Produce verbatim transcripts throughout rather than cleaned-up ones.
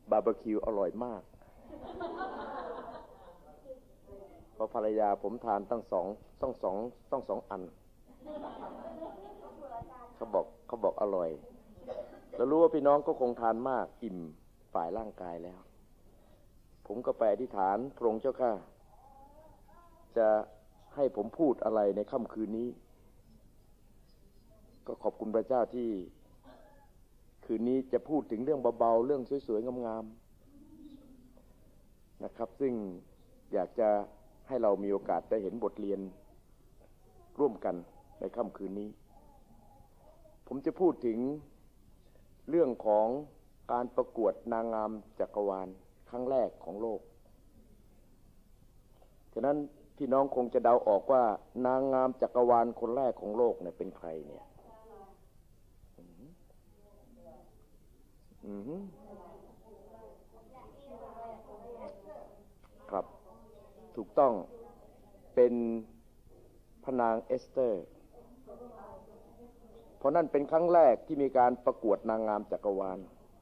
บาร์บีคิวอร่อยมากเพราะภรรยาผมทานตั้งสองต้องสองต้องสองอันเขาบอกเขาบอกอร่อยแล้วรู้ว่าพี่น้องก็คงทานมากอิ่มฝ่ายร่างกายแล้วผมก็ไปอธิษฐานพระองค์เจ้าข้าจะให้ผมพูดอะไรในค่ำคืนนี้ก็ขอบคุณพระเจ้าที่คืนนี้จะพูดถึงเรื่องเบาๆเรื่องสวยๆงามๆนะครับซึ่งอยากจะให้เรามีโอกาสได้เห็นบทเรียนร่วมกันในค่ำคืนนี้ผมจะพูดถึงเรื่องของการประกวดนางงามจักรวาลครั้งแรกของโลกฉะนั้นพี่น้องคงจะเดาออกว่านางงามจักรวาลคนแรกของโลกเนี่ยเป็นใครเนี่ยอืมครับถูกต้องเป็นพระนางเอสเตอร์เพราะนั่นเป็นครั้งแรกที่มีการประกวดนางงามจักรวาล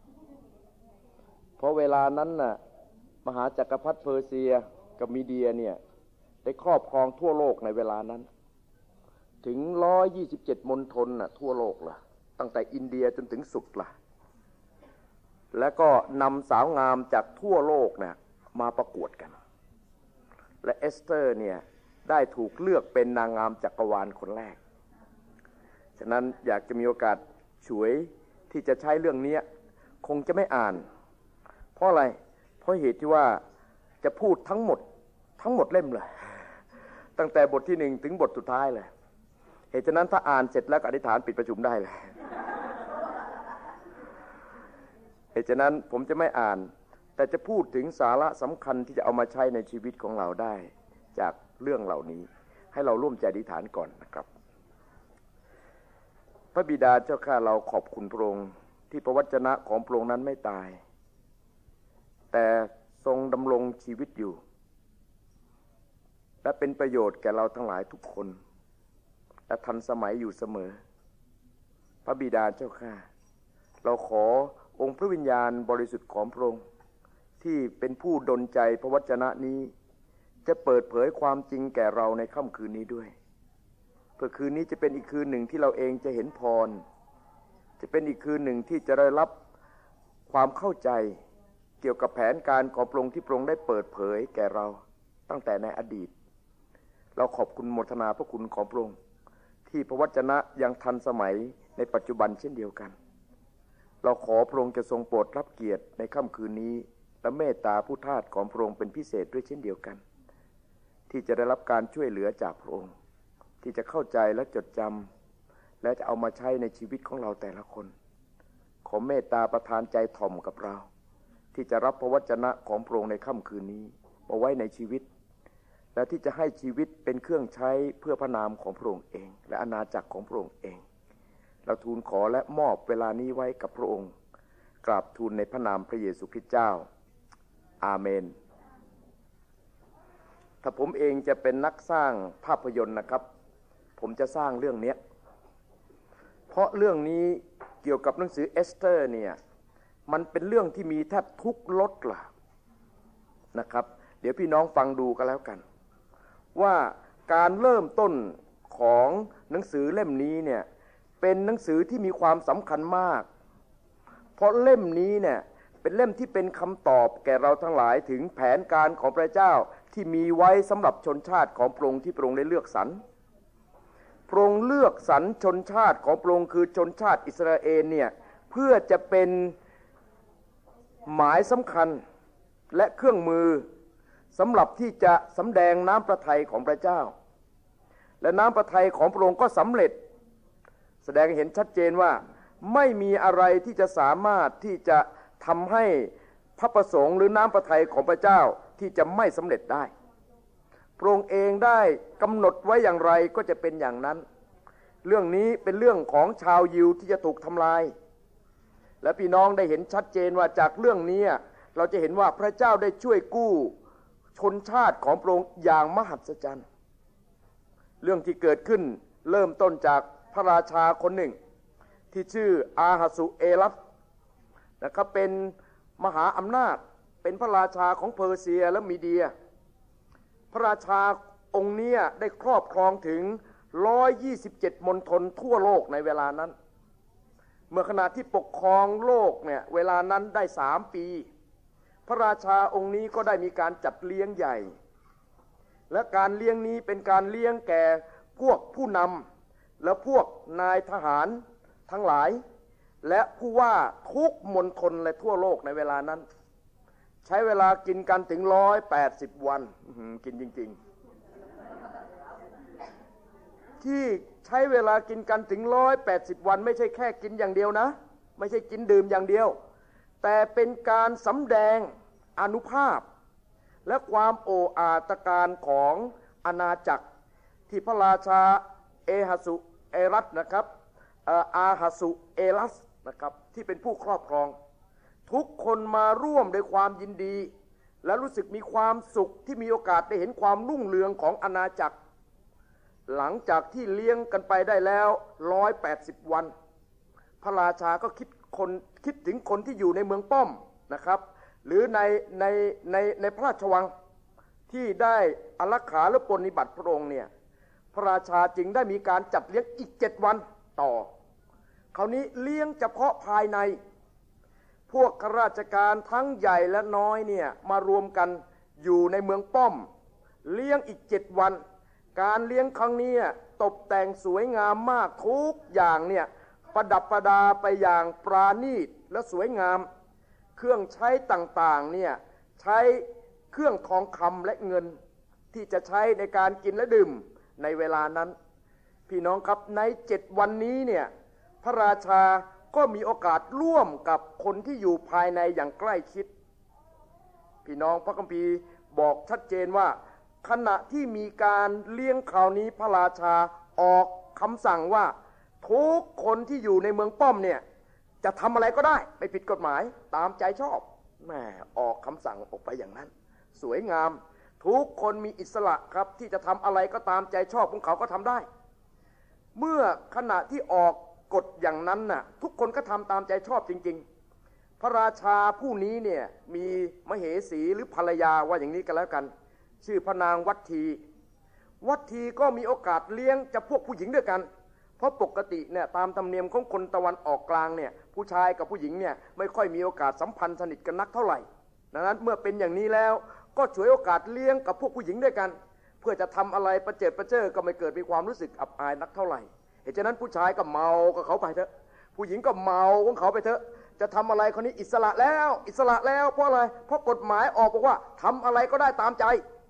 เพราะเวลานั้นน่ะมหาจักรพรรดิเปอร์เซียกับมีเดียเนี่ยได้ครอบครองทั่วโลกในเวลานั้นถึงหนึ่งร้อยยี่สิบเจ็ดมณฑลน่ะทั่วโลกล่ะตั้งแต่อินเดียจนถึงสุดล่ะแล้วก็นำสาวงามจากทั่วโลกเนี่ยมาประกวดกันและเอสเตอร์เนี่ยได้ถูกเลือกเป็นนางงามจักรวาลคนแรกฉะนั้นอยากจะมีโอกาสฉวยที่จะใช้เรื่องนี้คงจะไม่อ่านเพราะอะไรเพราะเหตุที่ว่าจะพูดทั้งหมดทั้งหมดเล่มเลยตั้งแต่บทที่หนึ่งถึงบทสุดท้ายเลยเหตุฉะนั้นถ้าอ่านเสร็จแล้วอธิษฐานปิดประชุมได้เลยเหตุฉะนั้นผมจะไม่อ่านแต่จะพูดถึงสาระสำคัญที่จะเอามาใช้ในชีวิตของเราได้จากเรื่องเหล่านี้ให้เราร่วมใจอธิษฐานก่อนนะครับพระบิดาเจ้าข้าเราขอบคุณพระองค์ที่พระวจนะของพระองค์นั้นไม่ตายแต่ทรงดำรงชีวิตอยู่และเป็นประโยชน์แก่เราทั้งหลายทุกคนและทันสมัยอยู่เสมอพระบิดาเจ้าข้าเราขอองค์พระวิญญาณบริสุทธิ์ของพระองค์ที่เป็นผู้ดลใจพระวจนะนี้จะเปิดเผยความจริงแก่เราในค่ำคืนนี้ด้วยเพื่อคืนนี้จะเป็นอีกคืนหนึ่งที่เราเองจะเห็นพรจะเป็นอีกคืนหนึ่งที่จะได้รับความเข้าใจเกี่ยวกับแผนการของพระองค์ที่พระองค์ได้เปิดเผยแก่เราตั้งแต่ในอดีตเราขอบคุณโมทนาพระคุณของพระองค์ที่พระวจนะยังทันสมัยในปัจจุบันเช่นเดียวกันเราขอพระองค์จะทรงโปรดรับเกียรติในค่ำคืนนี้และเมตตาผู้ทาสของพระองค์เป็นพิเศษด้วยเช่นเดียวกันที่จะได้รับการช่วยเหลือจากพระองค์ที่จะเข้าใจและจดจำและจะเอามาใช้ในชีวิตของเราแต่ละคนขอเมตตาประทานใจถ่อมกับเราที่จะรับพระวจนะของพระองค์ในค่ำคืนนี้มาไว้ในชีวิตและที่จะให้ชีวิตเป็นเครื่องใช้เพื่อพระนามของพระองค์เองและอาณาจักรของพระองค์เองเราทูลขอและมอบเวลานี้ไว้กับพระองค์กราบทูลในพระนามพระเยซูคริสต์เจ้าอาเมนถ้าผมเองจะเป็นนักสร้างภาพยนตร์นะครับผมจะสร้างเรื่องนี้เพราะเรื่องนี้เกี่ยวกับหนังสือเอสเตอร์เนี่ยมันเป็นเรื่องที่มีแทบทุกรสล่ะนะครับเดี๋ยวพี่น้องฟังดูกันแล้วกันว่าการเริ่มต้นของหนังสือเล่มนี้เนี่ยเป็นหนังสือที่มีความสำคัญมากเพราะเล่มนี้เนี่ยเป็นเล่มที่เป็นคำตอบแก่เราทั้งหลายถึงแผนการของพระเจ้าที่มีไว้สำหรับชนชาติของพระองค์ที่พระองค์ได้เลือกสรรพระองค์เลือกสรรชนชาติของพระองค์คือชนชาติอิสราเอลเนี่ยเพื่อจะเป็นหมายสำคัญและเครื่องมือสำหรับที่จะสำแดงน้ำพระทัยของพระเจ้าและน้ำพระทัยของพระองค์ก็สำเร็จแสดงเห็นชัดเจนว่าไม่มีอะไรที่จะสามารถที่จะทำให้พระประสงค์หรือน้ำพระทัยของพระเจ้าที่จะไม่สำเร็จได้พระองค์เองได้กำหนดไว้อย่างไรก็จะเป็นอย่างนั้นเรื่องนี้เป็นเรื่องของชาวยิวที่จะถูกทำลายและพี่น้องได้เห็นชัดเจนว่าจากเรื่องนี้เราจะเห็นว่าพระเจ้าได้ช่วยกู้ชนชาติของพระองค์อย่างมหัศจรรย์เรื่องที่เกิดขึ้นเริ่มต้นจากพระราชาคนหนึ่งที่ชื่ออาหาสุเอรัสนะครับเป็นมหาอำนาจเป็นพระราชาของเพอร์เซียและมีเดียพระราชาองค์นี้ได้ครอบครองถึงหนึ่งร้อยยี่สิบเจ็ดมณฑลทั่วโลกในเวลานั้นเมื่อขณะที่ปกครองโลกเนี่ยเวลานั้นได้สามปีพระราชาองค์นี้ก็ได้มีการจัดเลี้ยงใหญ่และการเลี้ยงนี้เป็นการเลี้ยงแก่พวกผู้นำและพวกนายทหารทั้งหลายและผู้ว่าทุกมณฑลและทั่วโลกในเวลานั้นใช้เวลากินกันถึงหนึ่งร้อยแปดสิบวันกินจริงๆที่ใช้เวลากินกันถึงหนึ่งร้อยแปดสิบวันไม่ใช่แค่กินอย่างเดียวนะไม่ใช่กินดื่มอย่างเดียวแต่เป็นการสำแดงอานุภาพและความโอ้อาตการของอาณาจักรที่พระราชาเอฮัสุเอรัสนะครับอาฮัสุเอรัสนะครับที่เป็นผู้ครอบครองทุกคนมาร่วมด้วยความยินดีและรู้สึกมีความสุขที่มีโอกาสได้เห็นความรุ่งเรืองของอาณาจักรหลังจากที่เลี้ยงกันไปได้แล้วหนึ่งร้อยแปดสิบวันพระราชาก็คิดคนคิดถึงคนที่อยู่ในเมืองป้อมนะครับหรือในในในในพระราชวังที่ได้อารักขาและปฏิบัติพระองค์เนี่ยพระราชาจึงได้มีการจัดเลี้ยงอีกเจ็ดวันต่อคราวนี้เลี้ยงเฉพาะภายในพวกข้าราชการทั้งใหญ่และน้อยเนี่ยมารวมกันอยู่ในเมืองป้อมเลี้ยงอีกเจ็ดวันการเลี้ยงครั้งนี้ตกแต่งสวยงามมากทุกอย่างเนี่ยประดับประดาไปอย่างปราณีตและสวยงามเครื่องใช้ต่างๆเนี่ยใช้เครื่องทองคำและเงินที่จะใช้ในการกินและดื่มในเวลานั้นพี่น้องครับในเจ็ดวันนี้เนี่ยพระราชาก็มีโอกาสร่วมกับคนที่อยู่ภายในอย่างใกล้ชิดพี่น้องพระคัมภีร์บอกชัดเจนว่าขณะที่มีการเลี้ยงคราวนี้พระราชาออกคำสั่งว่าทุกคนที่อยู่ในเมืองป้อมเนี่ยจะทำอะไรก็ได้ไม่ผิดกฎหมายตามใจชอบแหมออกคำสั่งออกไปอย่างนั้นสวยงามทุกคนมีอิสระครับที่จะทำอะไรก็ตามใจชอบของเขาก็ทำได้เมื่อขณะที่ออกกฎอย่างนั้นน่ะทุกคนก็ทำตามใจชอบจริงๆพระราชาผู้นี้เนี่ยมีมเหสีหรือภรรยาว่าอย่างนี้กันแล้วกันชื่อพระนางวัตถีวัตถีก็มีโอกาสเลี้ยงจะพวกผู้หญิงด้วยกันเพราะปกติเนี่ยตามธรรมเนียมของคนตะวันออกกลางเนี่ยผู้ชายกับผู้หญิงเนี่ยไม่ค่อยมีโอกาสสัมพันธ์สนิทกันนักเท่าไหร่ดังนั้นเมื่อเป็นอย่างนี้แล้วก็ฉวยโอกาสเลี้ยงกับพวกผู้หญิงด้วยกันเพื่อจะทำอะไรประเจิดประเจ้อก็ไม่เกิดมีความรู้สึกอับอายนักเท่าไหร่เหตุฉะนั้นผู้ชายก็เมากับเขาไปเถอะผู้หญิงก็เมาของเขาไปเถอะจะทำอะไรคนนี้อิสระแล้วอิสระแล้วเพราะอะไรเพราะกฎหมายออกบอกว่าทำอะไรก็ได้ตามใจ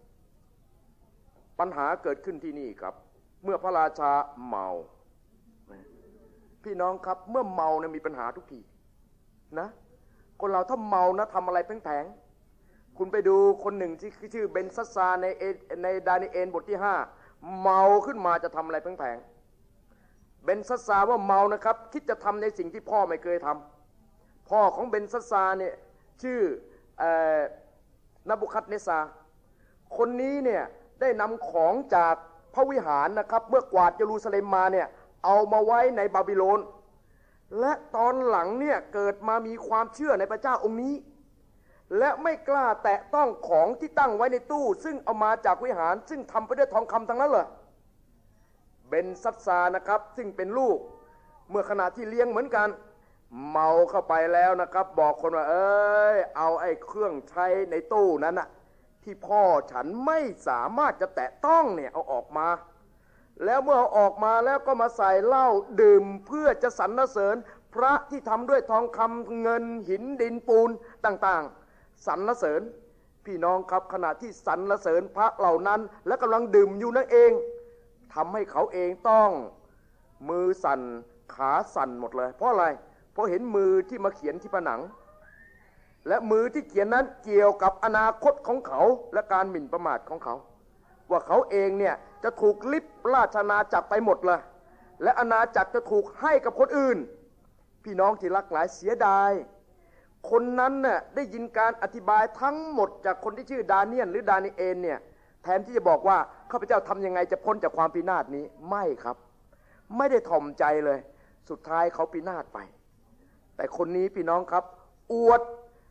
ปัญหาเกิดขึ้นที่นี่ครับเมื่อพระราชาเมาพี่น้องครับเมื่อเมาเนี่ยมีปัญหาทุกทีนะคนเราถ้าเมานะทำอะไรแผลงๆคุณไปดูคนหนึ่งที่ชื่อเบนซัสซาในในดานิเอลบทที่ห้าเมาขึ้นมาจะทำอะไรแผลงๆเบนซัสซาว่าเมานะครับคิดจะทำในสิ่งที่พ่อไม่เคยทำพ่อของเบนซัสซาเนี่ยชื่อนับุคัดเนซาคนนี้เนี่ยได้นำของจากพระวิหารนะครับเมื่อกวาดเยรูซาเล็มมาเนี่ยเอามาไว้ในบาบิโลนและตอนหลังเนี่ยเกิดมามีความเชื่อในพระเจ้าองค์นี้และไม่กล้าแตะต้องของที่ตั้งไว้ในตู้ซึ่งเอามาจากวิหารซึ่งทำไปด้วยทองคำทั้งนั้นเลยเบนซัสซานะครับซึ่งเป็นลูกเมื่อขณะที่เลี้ยงเหมือนกันเมาเข้าไปแล้วนะครับบอกคนว่าเอ้ยเอาไอ้เครื่องใช้ในตู้นั้นน่ะที่พ่อฉันไม่สามารถจะแตะต้องเนี่ยเอาออกมาแล้วเมื่อเอาออกมาแล้วก็มาใส่เหล้าดื่มเพื่อจะสรรเสริญพระที่ทำด้วยทองคำเงินหินดินปูนต่างๆสรรเสริญพี่น้องครับขณะที่สรรเสริญพระเหล่านั้นและกำลังดื่มอยู่นั่นเองทำให้เขาเองต้องมือสั่นขาสั่นหมดเลยเพราะอะไรเพราะเห็นมือที่มาเขียนที่ผนังและมือที่เขียนนั้นเกี่ยวกับอนาคตของเขาและการหมิ่นประมาทของเขาว่าเขาเองเนี่ยจะถูกลิบราชอาณาจักรไปหมดเลยและอาณาจักรจะถูกให้กับคนอื่นพี่น้องที่รักหลายเสียดายคนนั้นน่ะได้ยินการอธิบายทั้งหมดจากคนที่ชื่อดาเนียลหรือดานิเอลเนี่ยแทนที่จะบอกว่าข้าพเจ้าทำยังไงจะพ้นจากความพินาศนี้ไม่ครับไม่ได้ถ่อมใจเลยสุดท้ายเขาพินาศไปแต่คนนี้พี่น้องครับอวด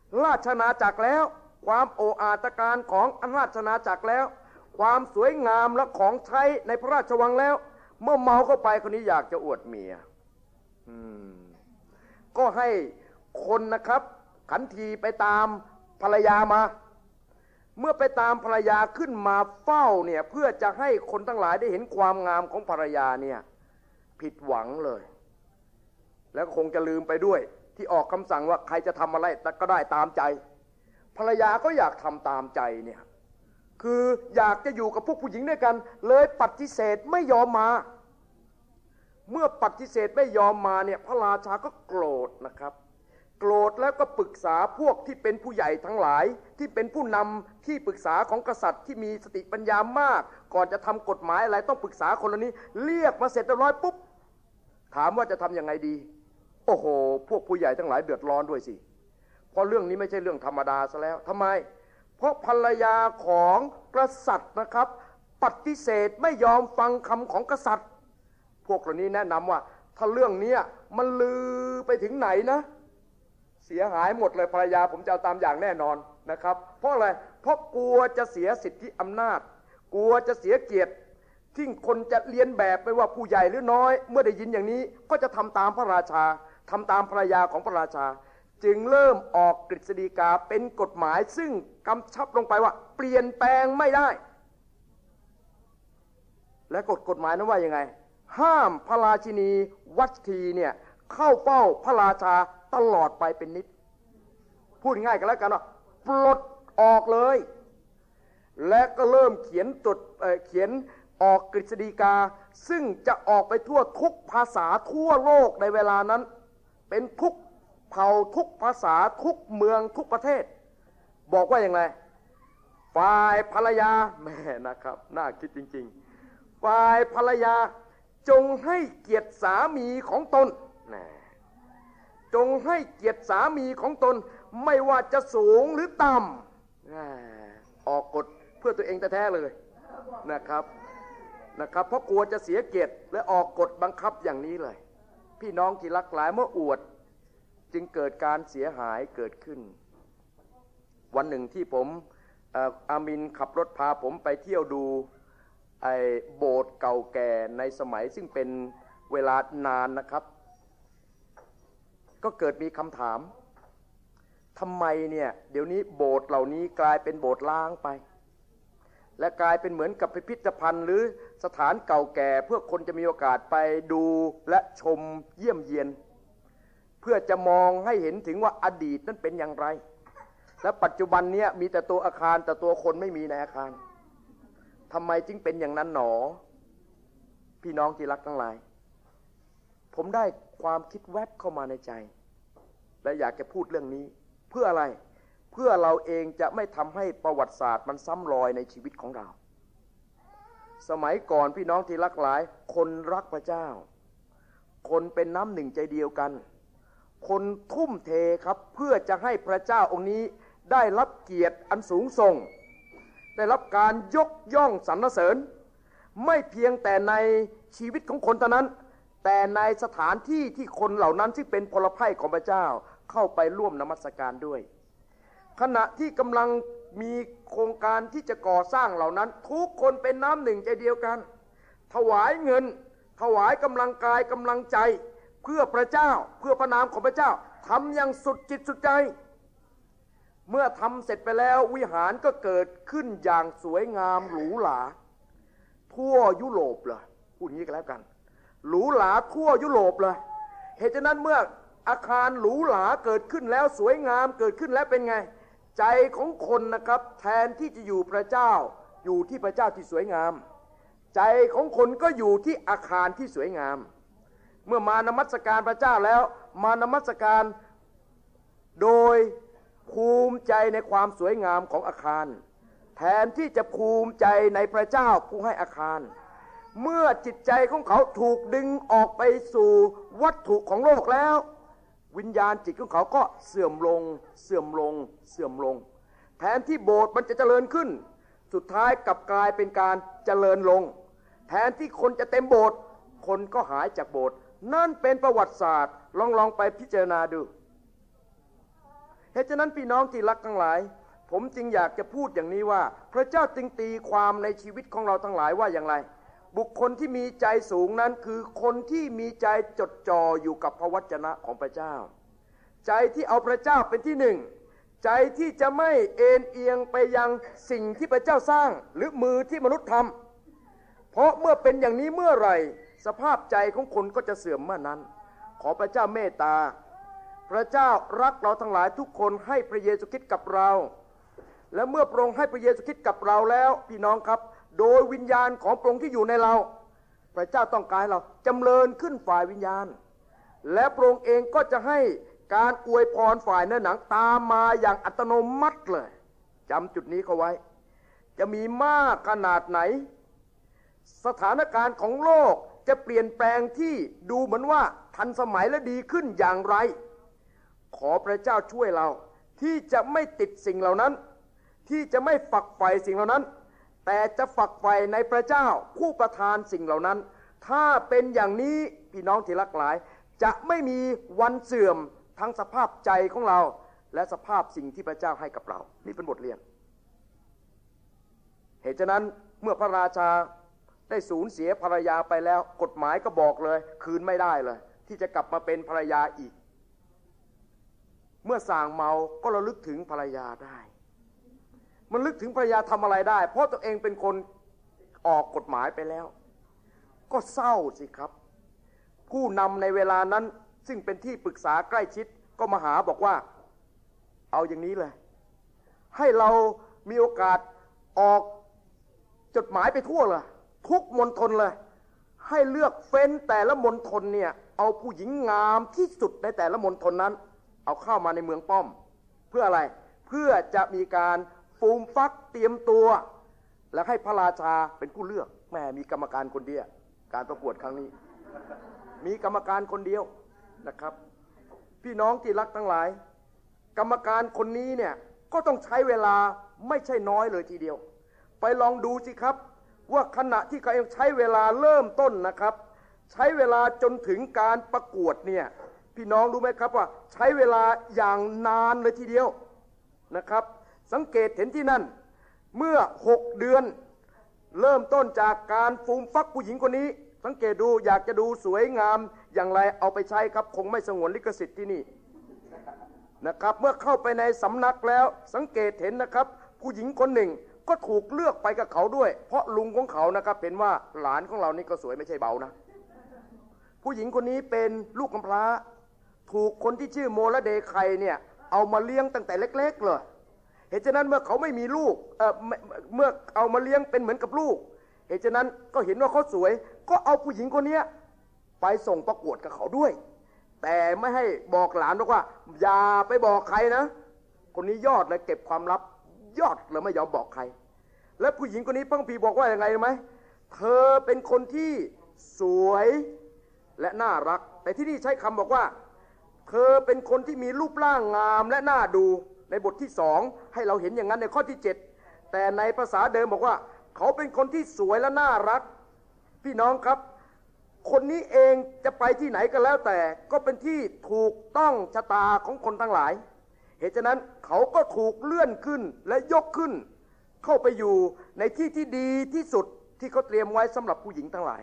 ราชนาจักรแล้วความโอ้อาตการของอำนาจราชนาจักรแล้วความสวยงามและของใช้ในพระราชวังแล้วเมื่อเมาเข้าไปคนนี้อยากจะอวดเมียก็ให้คนนะครับขันทีไปตามภรรยามาเมื่อไปตามภรรยาขึ้นมาเฝ้าเนี่ยเพื่อจะให้คนทั้งหลายได้เห็นความงามของภรรยาเนี่ยผิดหวังเลยแล้วคงจะลืมไปด้วยที่ออกคำสั่งว่าใครจะทำอะไรก็ได้ตามใจภรรยาก็อยากทำตามใจเนี่ยคืออยากจะอยู่กับพวกผู้หญิงด้วยกันเลยปฏิเสธไม่ยอมมาเมื่อปฏิเสธไม่ยอมมาเนี่ยพระราชาก็โกรธนะครับโกรธแล้วก็ปรึกษาพวกที่เป็นผู้ใหญ่ทั้งหลายที่เป็นผู้นำที่ปรึกษาของกษัตริย์ที่มีสติปัญญามากก่อนจะทำกฎหมายอะไรต้องปรึกษาคนเหล่านี้เรียกมาเสร็จเรียบร้อยปุ๊บถามว่าจะทำยังไงดีโอ้โหพวกผู้ใหญ่ทั้งหลายเดือดร้อนด้วยสิเพราะเรื่องนี้ไม่ใช่เรื่องธรรมดาซะแล้วทำไมเพราะภรรยาของกษัตริย์นะครับปฏิเสธไม่ยอมฟังคำของกษัตริย์พวกเหล่านี้แนะนำว่าถ้าเรื่องนี้มันลือไปถึงไหนนะเสียหายหมดเลยภรรยาผมจะเอาตามอย่างแน่นอนนะครับเพราะอะไรเพราะกลัวจะเสียสิทธิอำนาจกลัวจะเสียเกียรติที่คนจะเลียนแบบไม่ว่าผู้ใหญ่หรือน้อยเมื่อได้ยินอย่างนี้ก็จะทำตามพระราชาทำตามภรรยาของพระราชาจึงเริ่มออกกฤษฎีกาเป็นกฎหมายซึ่งกำชับลงไปว่าเปลี่ยนแปลงไม่ได้และกฎกฎหมายนั้นว่ายังไงห้ามพระราชินีวัชทีเนี่ยเข้าเฝ้าพระราชาตลอดไปเป็นนิจพูดง่ายกันแล้วกันว่าปลดออกเลยและก็เริ่มเขียนจด เอ่อ เขียนออกกฤษฎีกาซึ่งจะออกไปทั่วทุกภาษาทั่วโลกในเวลานั้นเป็นทุกเผ่าทุกภาษาทุกเมืองทุกประเทศบอกว่าอย่างไรฝ่ายภรรยาแม่นะครับน่าคิดจริงๆฝ่ายภรรยาจงให้เกียรติสามีของตนนะจงให้เกียรติสามีของตนไม่ว่าจะสูงหรือต่ำออกกฎเพื่อตัวเองแท้ๆเลยนะครับนะครับเพราะกลัวจะเสียเกียรติและออกกฎบังคับอย่างนี้เลยพี่น้องที่รักหลายเมื่ออวดจึงเกิดการเสียหายเกิดขึ้นวันหนึ่งที่ผมอามินขับรถพาผมไปเที่ยวดูไอ้โบสถ์เก่าแก่ในสมัยซึ่งเป็นเวลานานนะครับก็เกิดมีคำถามทำไมเนี่ยเดี๋ยวนี้โบสถ์เหล่านี้กลายเป็นโบสถ์ล้างไปและกลายเป็นเหมือนกับพิพิธภัณฑ์หรือสถานเก่าแก่เพื่อคนจะมีโอกาสไปดูและชมเยี่ยมเยียนเพื่อจะมองให้เห็นถึงว่าอดีตนั้นเป็นอย่างไรและปัจจุบันนี้มีแต่ตัวอาคารแต่ตัวคนไม่มีในอาคารทำไมจึงเป็นอย่างนั้นหนอพี่น้องที่รักทั้งหลายผมได้ความคิดแวบเข้ามาในใจและอยากจะพูดเรื่องนี้เพื่ออะไรเพื่อเราเองจะไม่ทำให้ประวัติศาสตร์มันซ้ำรอยในชีวิตของเราสมัยก่อนพี่น้องที่รักหลายคนรักพระเจ้าคนเป็นน้ำหนึ่งใจเดียวกันคนทุ่มเทครับเพื่อจะให้พระเจ้าองค์นี้ได้รับเกียรติอันสูงส่งได้รับการยกย่องสรรเสริญไม่เพียงแต่ในชีวิตของคนเท่านั้นแต่ในสถานที่ที่คนเหล่านั้นที่เป็นพลไพ่ของพระเจ้าเข้าไปร่วมนมัสการด้วยขณะที่กำลังมีโครงการที่จะก่อสร้างเหล่านั้นทุกคนเป็นน้ำหนึ่งใจเดียวกันถวายเงินถวายกำลังกายกำลังใจเพื่อพระเจ้าเพื่อพระนามของพระเจ้าทำอย่างสุดจิตสุดใจเมื่อทำเสร็จไปแล้ววิหารก็เกิดขึ้นอย่างสวยงามหรูหราทั่วยุโรปเลยพูดอย่างนี้กันแล้วกันหรูหราทั่วยุโรปเลยเหตุฉะนั้นเมื่ออาคารหรูหราเกิดขึ้นแล้วสวยงามเกิดขึ้นแล้วเป็นไงใจของคนนะครับแทนที่จะอยู่พระเจ้าอยู่ที่พระเจ้าที่สวยงามใจของคนก็อยู่ที่อาคารที่สวยงามเมื่อมานมัสการพระเจ้าแล้วมานมัสการโดยภูมิใจในความสวยงามของอาคารแทนที่จะภูมิใจในพระเจ้าผู้ให้อาคารเมื่อจิตใจของเขาถูกดึงออกไปสู่วัตถุของโลกแล้ววิญญาณจิตของเขาก็เสื่อมลงเสื่อมลงเสื่อมลงแทนที่โบสถ์มันจะเจริญขึ้นสุดท้ายกลับกลายเป็นการเจริญลงแทนที่คนจะเต็มโบสถ์คนก็หายจากโบสถ์นั่นเป็นประวัติศาสตร์ลองลองไปพิจารณาดูเหตุฉะนั้นพี่น้องที่รักทั้งหลายผมจึงอยากจะพูดอย่างนี้ว่าพระเจ้าจึงตีความในชีวิตของเราทั้งหลายว่าอย่างไรบุคคลที่มีใจสูงนั้นคือคนที่มีใจจดจ่ออยู่กับพระวจนะของพระเจ้าใจที่เอาพระเจ้าเป็นที่หนึ่งใจที่จะไม่เอ็นเอียงไปยังสิ่งที่พระเจ้าสร้างหรือมือที่มนุษย์ทำเพราะเมื่อเป็นอย่างนี้เมื่อไหร่สภาพใจของคนก็จะเสื่อมเมื่อนั้นขอพระเจ้าเมตตาพระเจ้ารักเราทั้งหลายทุกคนให้พระเยซูคริสต์กับเราและเมื่อพระองค์ให้พระเยซูคริสต์กับเราแล้วพี่น้องครับโดยวิญญาณของพระองค์ที่อยู่ในเราพระเจ้าต้องการเราจำเริญขึ้นฝ่ายวิญญาณและพระองค์เองก็จะให้การอวยพรฝ่ายเนื้อหนังตามมาอย่างอัตโนมัติเลยจำจุดนี้เขาไว้จะมีมากขนาดไหนสถานการณ์ของโลกจะเปลี่ยนแปลงที่ดูเหมือนว่าทันสมัยและดีขึ้นอย่างไรขอพระเจ้าช่วยเราที่จะไม่ติดสิ่งเหล่านั้นที่จะไม่ฝักใฝ่สิ่งเหล่านั้นแต่จะฝักใฝ่ในพระเจ้าผู้ประทานสิ่งเหล่านั้นถ้าเป็นอย่างนี้พี่น้องที่รักหลายจะไม่มีวันเสื่อมทั้งสภาพใจของเราและสภาพสิ่งที่พระเจ้าให้กับเรานี่เป็นบทเรียนเหตุฉะนั้นเมื่อพระราชาได้สูญเสียภรรยาไปแล้วกฎหมายก็บอกเลยคืนไม่ได้เลยที่จะกลับมาเป็นภรรยาอีกเมื่อส่างเมาก็ระลึกถึงภรรยาได้มันลึกถึงภรรยาทำอะไรได้เพราะตัวเองเป็นคนออกกฎหมายไปแล้วก็เศร้าสิครับผู้นำในเวลานั้นซึ่งเป็นที่ปรึกษาใกล้ชิดก็มาหาบอกว่าเอาอย่างนี้เลยให้เรามีโอกาสออกจดหมายไปทั่วเลยทุกมณฑลเลยให้เลือกเฟ้นแต่ละมณฑลเนี่ยเอาผู้หญิงงามที่สุดในแต่ละมณฑลนั้นเอาเข้ามาในเมืองป้อมเพื่ออะไรเพื่อจะมีการฟูมฟักเตรียมตัวและให้พระราชาเป็นผู้เลือกแม่มีกรรมการคนเดียวการประกวดครั้งนี้มีกรรมการคนเดียวนะครับพี่น้องที่รักทั้งหลายกรรมการคนนี้เนี่ยก็ต้องใช้เวลาไม่ใช่น้อยเลยทีเดียวไปลองดูสิครับว่าขณะที่เขาใช้เวลาเริ่มต้นนะครับใช้เวลาจนถึงการประกวดเนี่ยพี่น้องรู้ไหมครับว่าใช้เวลาอย่างนานเลยทีเดียวนะครับสังเกตเห็นที่นั่นเมื่อหกเดือนเริ่มต้นจากการฟูมฟักผู้หญิงคนนี้สังเกตดูอยากจะดูสวยงามอย่างไรเอาไปใช้ครับคงไม่สงวนลิขสิทธิ์ที่นี่นะครับเมื่อเข้าไปในสำนักแล้วสังเกตเห็นนะครับผู้หญิงคนหนึ่งก็ถูกเลือกไปกับเขาด้วยเพราะลุงของเขานะครับเห็นว่าหลานของเรานี่ก็สวยไม่ใช่เบานะผู้หญิงคนนี้เป็นลูกกำพร้าถูกคนที่ชื่อโมระเดไคเนี่ยเอามาเลี้ยงตั้งแต่เล็กๆเลยเหตุฉะนั้นเมื่อเขาไม่มีลูกเอ่อเมื่อเอามาเลี้ยงเป็นเหมือนกับลูกเหตุฉะนั้นก็เห็นว่าเขาสวยก็เอาผู้หญิงคนนี้ไปส่งประกวดกับเขาด้วยแต่ไม่ให้บอกหลานบอกว่าอย่าไปบอกใครนะคนนี้ยอดเลยเก็บความลับยอดเลยไม่ยอมบอกใครและผู้หญิงคนนี้พระคัมภีร์บอกว่าอย่างไงรู้ไหมเธอเป็นคนที่สวยและน่ารักแต่ที่นี่ใช้คำบอกว่าเธอเป็นคนที่มีรูปร่างงามและน่าดูในบทที่สองให้เราเห็นอย่างนั้นในข้อที่เจ็ดแต่ในภาษาเดิมบอกว่าเขาเป็นคนที่สวยและน่ารักพี่น้องครับคนนี้เองจะไปที่ไหนก็แล้วแต่ก็เป็นที่ถูกต้องชะตาของคนทั้งหลายเหตุฉะนั้นเขาก็ถูกเลื่อนขึ้นและยกขึ้นเข้าไปอยู่ในที่ที่ดีที่สุดที่เขาเตรียมไว้สำหรับผู้หญิงทั้งหลาย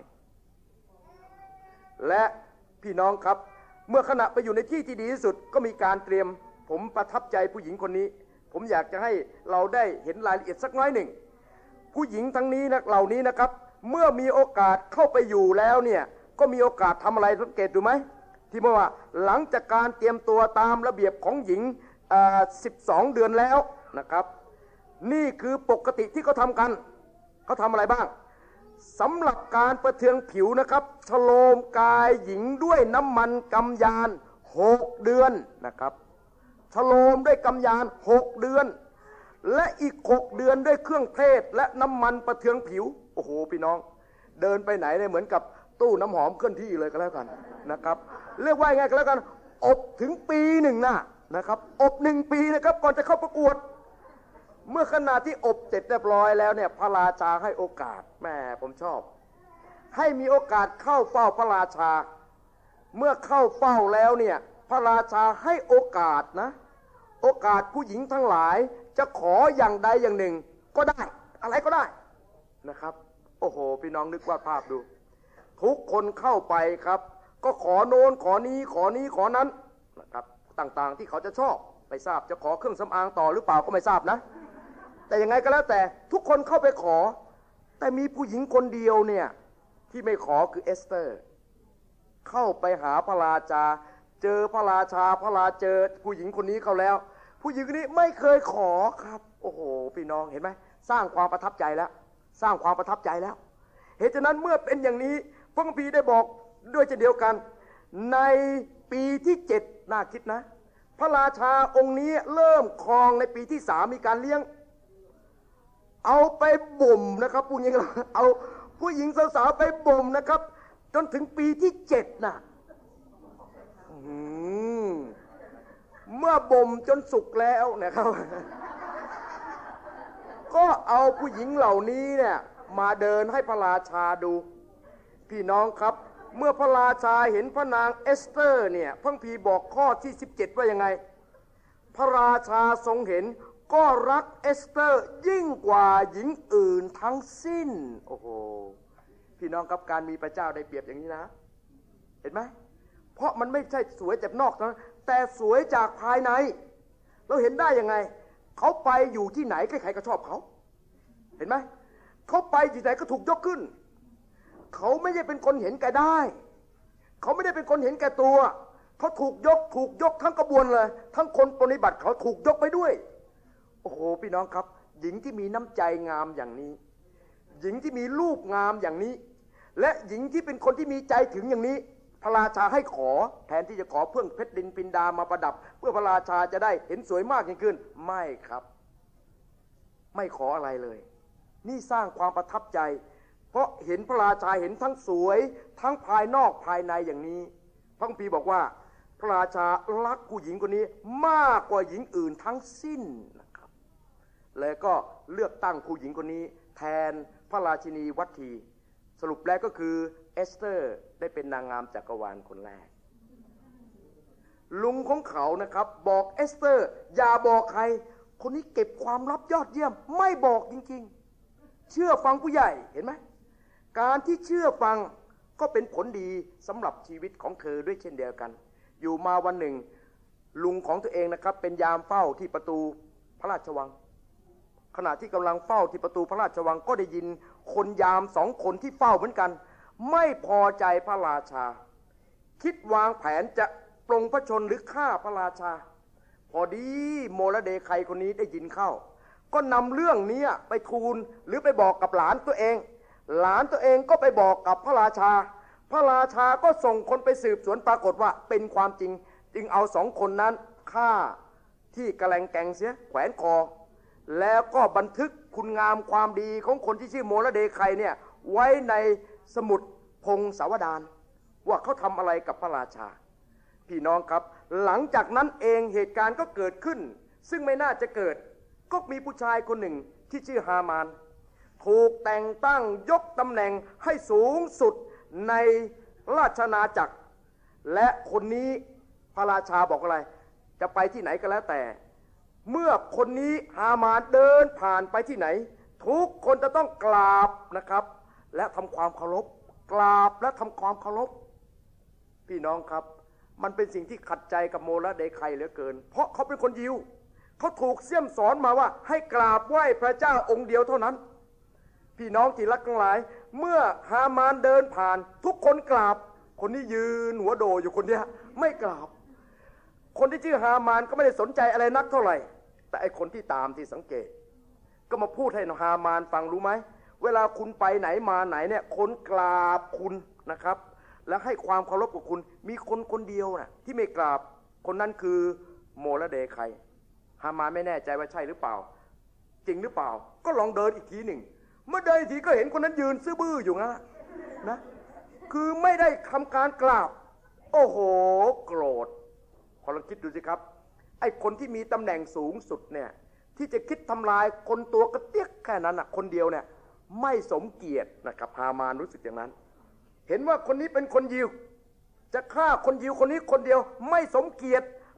และพี่น้องครับเมื่อขณะไปอยู่ในที่ที่ดีที่สุดก็มีการเตรียมผมประทับใจผู้หญิงคนนี้ผมอยากจะให้เราได้เห็นรายละเอียดสักน้อยหนึ่งผู้หญิงทั้งนี้นะเหล่านี้นะครับเมื่อมีโอกาสเข้าไปอยู่แล้วเนี่ยก็มีโอกาสทำอะไรสังเกตดูไหมที่บอกว่าหลังจากการเตรียมตัวตามระเบียบของหญิงสิบสองเดือนแล้วนะครับนี่คือปกติที่เขาทำกันเขาทำอะไรบ้างสำหรับการประเทืองผิวนะครับฉโลมกายหญิงด้วยน้ำมันกำยานหกเดือนนะครับฉโลมด้วยกำยานหกเดือนและอีกหกเดือนด้วยเครื่องเทศและน้ำมันประเทืองผิวโอ้โหพี่น้องเดินไปไหนเนี่ยเหมือนกับตู้น้ำหอมเคลื่อนที่เลยก็แล้วกันนะครับเรียกว่าไงก็แล้วกันอบถึงปีหนึ่งนะนะครับอบหนึ่งปีนะครับก่อนจะเข้าประกวดเมื่อขณะที่อบเสร็จเรียบร้อยแล้วเนี่ยพระราชาให้โอกาสแม่ผมชอบให้มีโอกาสเข้าเฝ้าพระราชาเมื่อเข้าเฝ้าแล้วเนี่ยพระราชาให้โอกาสนะโอกาสผู้หญิงทั้งหลายจะขออย่างใดอย่างหนึ่งก็ได้อะไรก็ได้นะครับโอ้โหพี่น้องนึกว่าภาพดูทุกคนเข้าไปครับก็ขอโน้นขอนี้ขอนี้ขอนั้นนะครับต่างๆที่เขาจะชอบไม่ทราบจะขอเครื่องสำอางต่อหรือเปล่าก็ไม่ทราบนะแต่ยังไงก็แล้วแต่ทุกคนเข้าไปขอแต่มีผู้หญิงคนเดียวเนี่ยที่ไม่ขอคือเอสเตอร์เข้าไปหาพระราชาเจอพระราชาพระราชาเจอผู้หญิงคนนี้เขาแล้วผู้หญิงคนนี้ไม่เคยขอครับโอ้โหพี่น้องเห็นไหมสร้างความประทับใจแล้วสร้างความประทับใจแล้วเหตุฉะนั้นเมื่อเป็นอย่างนี้พระคัมภีร์ได้บอกด้วยเช่นเดียวกันในปีที่เจ็ดน่าคิดนะพระราชาองค์นี้เริ่มครองในปีที่สามมีการเลี้ยงเอาไปบ่มนะครับผู้หญิงเอาผู้หญิงสาวๆไปบ่มนะครับจนถึงปีที่เจ็ดน่ะเมื่อบ่มจนสุกแล้วนะครับก็เอาผู้หญิงเหล่านี้เนี่ยมาเดินให้พระราชาดูพี่น้องครับเมื่อพระราชาเห็นพระนางเอสเตอร์เนี่ยพระคัมภีร์บอกข้อที่สิบเจ็ดว่ายังไงพระราชาทรงเห็นก็รักเอสเตอร์ยิ่งกว่าหญิงอื่นทั้งสิ้นโอ้โหพี่น้องครับการมีพระเจ้าได้เปรียบอย่างนี้นะเห็นไหมเพราะมันไม่ใช่สวยจากนอกนะแต่สวยจากภายในเราเห็นได้ยังไงเขาไปอยู่ที่ไหนใครๆก็ชอบเขาเห็นไหมเขาไปที่ไหนก็ถูกยกขึ้นเขาไม่ได้เป็นคนเห็นแก่ได้เขาไม่ได้เป็นคนเห็นแก่ตัวเขาถูกยกถูกยกทั้งกระบวนเลยทั้งคนปฏิบัติเขาถูกยกไปด้วยโอ้โหพี่น้องครับหญิงที่มีน้ำใจงามอย่างนี้หญิงที่มีรูปงามอย่างนี้และหญิงที่เป็นคนที่มีใจถึงอย่างนี้พระราชาให้ขอแทนที่จะขอเพื่องเพชรดินปินดามาประดับเพื่อพระราชาจะได้เห็นสวยมากยิ่งขึ้นไม่ครับไม่ขออะไรเลยนี่สร้างความประทับใจเพราะเห็นพระราชาเห็นทั้งสวยทั้งภายนอกภายในอย่างนี้พระคัมภีร์บอกว่าพระราชารักผู้หญิงคนนี้มากกว่าหญิงอื่นทั้งสิ้นนะครับแล้วก็เลือกตั้งผู้หญิงคนนี้แทนพระราชินีวัตถีสรุปแล้วก็คือเอสเตอร์ได้เป็นนางงามจักรวาลคนแรกลุงของเขานะครับบอกเอสเตอร์อย่าบอกใครคนนี้เก็บความลับยอดเยี่ยมไม่บอกจริงๆเชื่อฟังผู้ใหญ่เห็นไหมการที่เชื่อฟังก็เป็นผลดีสำหรับชีวิตของเธอด้วยเช่นเดียวกันอยู่มาวันหนึ่งลุงของตัวเองนะครับเป็นยามเฝ้าที่ประตูพระราชวังขณะที่กำลังเฝ้าที่ประตูพระราชวังก็ได้ยินคนยามสองคนที่เฝ้าเหมือนกันไม่พอใจพระราชาคิดวางแผนจะปลงพระชนม์หรือฆ่าพระราชาพอดีโมรเดคัยคนนี้ได้ยินเข้าก็นำเรื่องนี้ไปทูลหรือไปบอกกับหลานตัวเองหลานตัวเองก็ไปบอกกับพระราชาพระราชาก็ส่งคนไปสืบสวนปรากฏว่าเป็นความจริงจึงเอาสองคนนั้นฆ่าที่กะแลงแกงเสียแขวนคอแล้วก็บันทึกคุณงามความดีของคนที่ชื่อโมรเดคัยเนี่ยไว้ในสมุดพงศาวดารว่าเขาทำอะไรกับพระราชาพี่น้องครับหลังจากนั้นเองเหตุการณ์ก็เกิดขึ้นซึ่งไม่น่าจะเกิดก็มีผู้ชายคนหนึ่งที่ชื่อฮามานถูกแต่งตั้งยกตำแหน่งให้สูงสุดในราชอาณาจักรและคนนี้พระราชาบอกอะไรจะไปที่ไหนก็แล้วแต่เมื่อคนนี้ฮามานเดินผ่านไปที่ไหนทุกคนจะต้องกราบนะครับและทำความเคารพกราบและทำความเคารพพี่น้องครับมันเป็นสิ่งที่ขัดใจกับโมรเดคัยเหลือเกินเพราะเขาเป็นคนยิวเขาถูกเสี่ยมสอนมาว่าให้กราบไหว้พระเจ้าองค์เดียวเท่านั้นพี่น้องที่รักทั้งหลายเมื่อฮามานเดินผ่านทุกคนกราบคนนี้ยืนหัวโดอยู่คนเดียวไม่กราบคนที่ชื่อฮามานก็ไม่ได้สนใจอะไรนักเท่าไหร่แต่ไอคนที่ตามที่สังเกตก็มาพูดให้ฮามานฟังรู้ไหมเวลาคุณไปไหนมาไหนเนี่ยคนกราบคุณนะครับและให้ความเคารพกับคุณมีคนคนเดียวนะที่ไม่กราบคนนั้นคือโมรเดคัยฮามานไม่แน่ใจว่าใช่หรือเปล่าจริงหรือเปล่าก็ลองเดินอีกทีหนึ่งเมื่อเดินอีกทีก็เห็นคนนั้นยืนซื่อบื้ออยู่นะนะคือไม่ได้ทำการกราบโอ้โหโกรธพอลองคิดดูสิครับไอ้คนที่มีตำแหน่งสูงสุดเนี่ยที่จะคิดทำลายคนตัวกระเตี้ยแค่นั้นนะคนเดียวเนี่ยไม่สมเกียรตินะครับฮามานรู้สึกอย่างนั้นเห็นว่าคนนี้เป็นคนยิวจะฆ่าคนยิวคนนี้คนเดียวไม่สมเกียรติ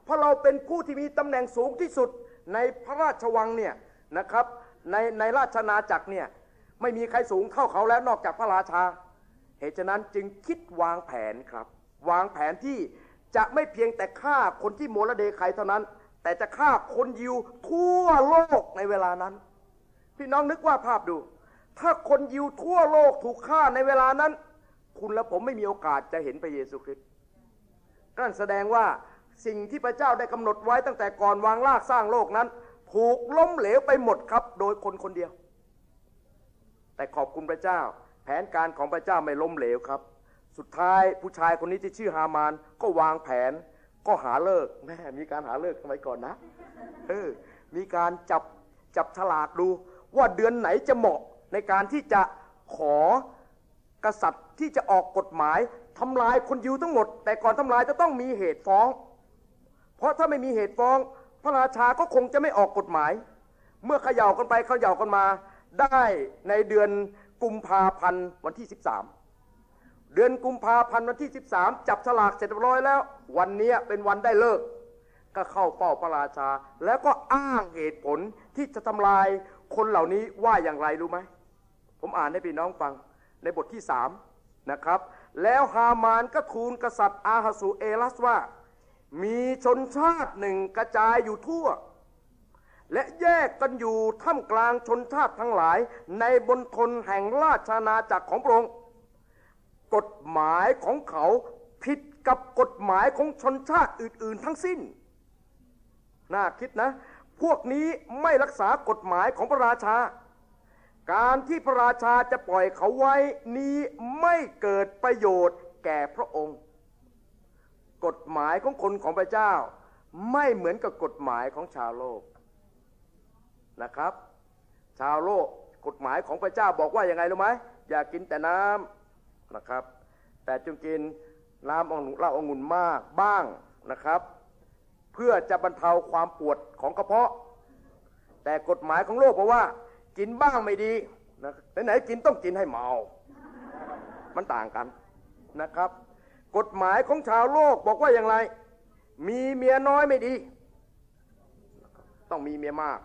เพราะเราเป็นผู้ที่มีตำแหน่งสูงที่สุดในพระราชวังเนี่ยนะครับในในราชอาณาจักรเนี่ยไม่มีใครสูงเท่าเขาแล้วนอกจากพระราชาเหตุฉะนั้นจึงคิดวางแผนครับวางแผนที่จะไม่เพียงแต่ฆ่าคนที่โมระเดไคเท่านั้นแต่จะฆ่าคนยิวทั่วโลกในเวลานั้นพี่น้องนึกว่าภาพดูถ้าคนยิวทั่วโลกถูกฆ่าในเวลานั้นคุณและผมไม่มีโอกาสจะเห็นพระเยซูคริสต์นั่นแสดงว่าสิ่งที่พระเจ้าได้กำหนดไว้ตั้งแต่ก่อนวางรากสร้างโลกนั้นถูกล้มเหลวไปหมดครับโดยคนคนเดียวแต่ขอบคุณพระเจ้าแผนการของพระเจ้าไม่ล้มเหลวครับสุดท้ายผู้ชายคนนี้ที่ชื่อฮามานก็วางแผนก็หาเลิกแม่มีการหาเลิกสมัยก่อนนะเออมีการจับจับฉลากดูว่าเดือนไหนจะเหมาะในการที่จะขอกษัตริย์ที่จะออกกฎหมายทำลายคนยิวทั้งหมดแต่ก่อนทำลายจะต้องมีเหตุฟ้องเพราะถ้าไม่มีเหตุฟ้องพระราชาก็คงจะไม่ออกกฎหมายเมื่อเขย่ากันไปเขย่ากันมาได้ในเดือนกุมภาพันธ์วันที่สิบสามเดือนกุมภาพันธ์วันที่สิบสามจับฉลากเสร็จเรียบร้อยแล้ววันนี้เป็นวันได้เลิกก็เข้าเฝ้าพระราชาแล้วก็อ้างเหตุผลที่จะทำลายคนเหล่านี้ว่าอย่างไรรู้ไหมผมอ่านให้พี่น้องฟังในบทที่สามนะครับแล้วฮามานก็ทูลกษัตริย์อาฮาสุเอลัสว่ามีชนชาติหนึ่งกระจายอยู่ทั่วและแยกกันอยู่ท่ามกลางชนชาติทั้งหลายในบนทนแห่งราชอาณาจักรของพระองค์กฎหมายของเขาผิดกับกฎหมายของชนชาติอื่นๆทั้งสิ้นน่าคิดนะพวกนี้ไม่รักษากฎหมายของพระราชาการที่พระราชาจะปล่อยเขาไว้นี้ไม่เกิดประโยชน์แก่พระองค์กฎหมายของคนของพระเจ้าไม่เหมือนกับกฎหมายของชาวโลกนะครับชาวโลกกฎหมายของพระเจ้าบอกว่าอย่างไงรู้ไหมอย่ากินแต่น้ำนะครับแต่จงกินน้ำองุ่นเหล้าองุ่นมากบ้างนะครับเพื่อจะบรรเทาความปวดของกระเพาะแต่กฎหมายของโลกบอกว่ากินบ้างไม่ดีนะไหนๆกินต้องกินให้เมามันต่างกันนะครับกฎหมายของชาวโลกบอกว่าอย่างไรมีเมียน้อยไม่ดีต้องมีเมียมาก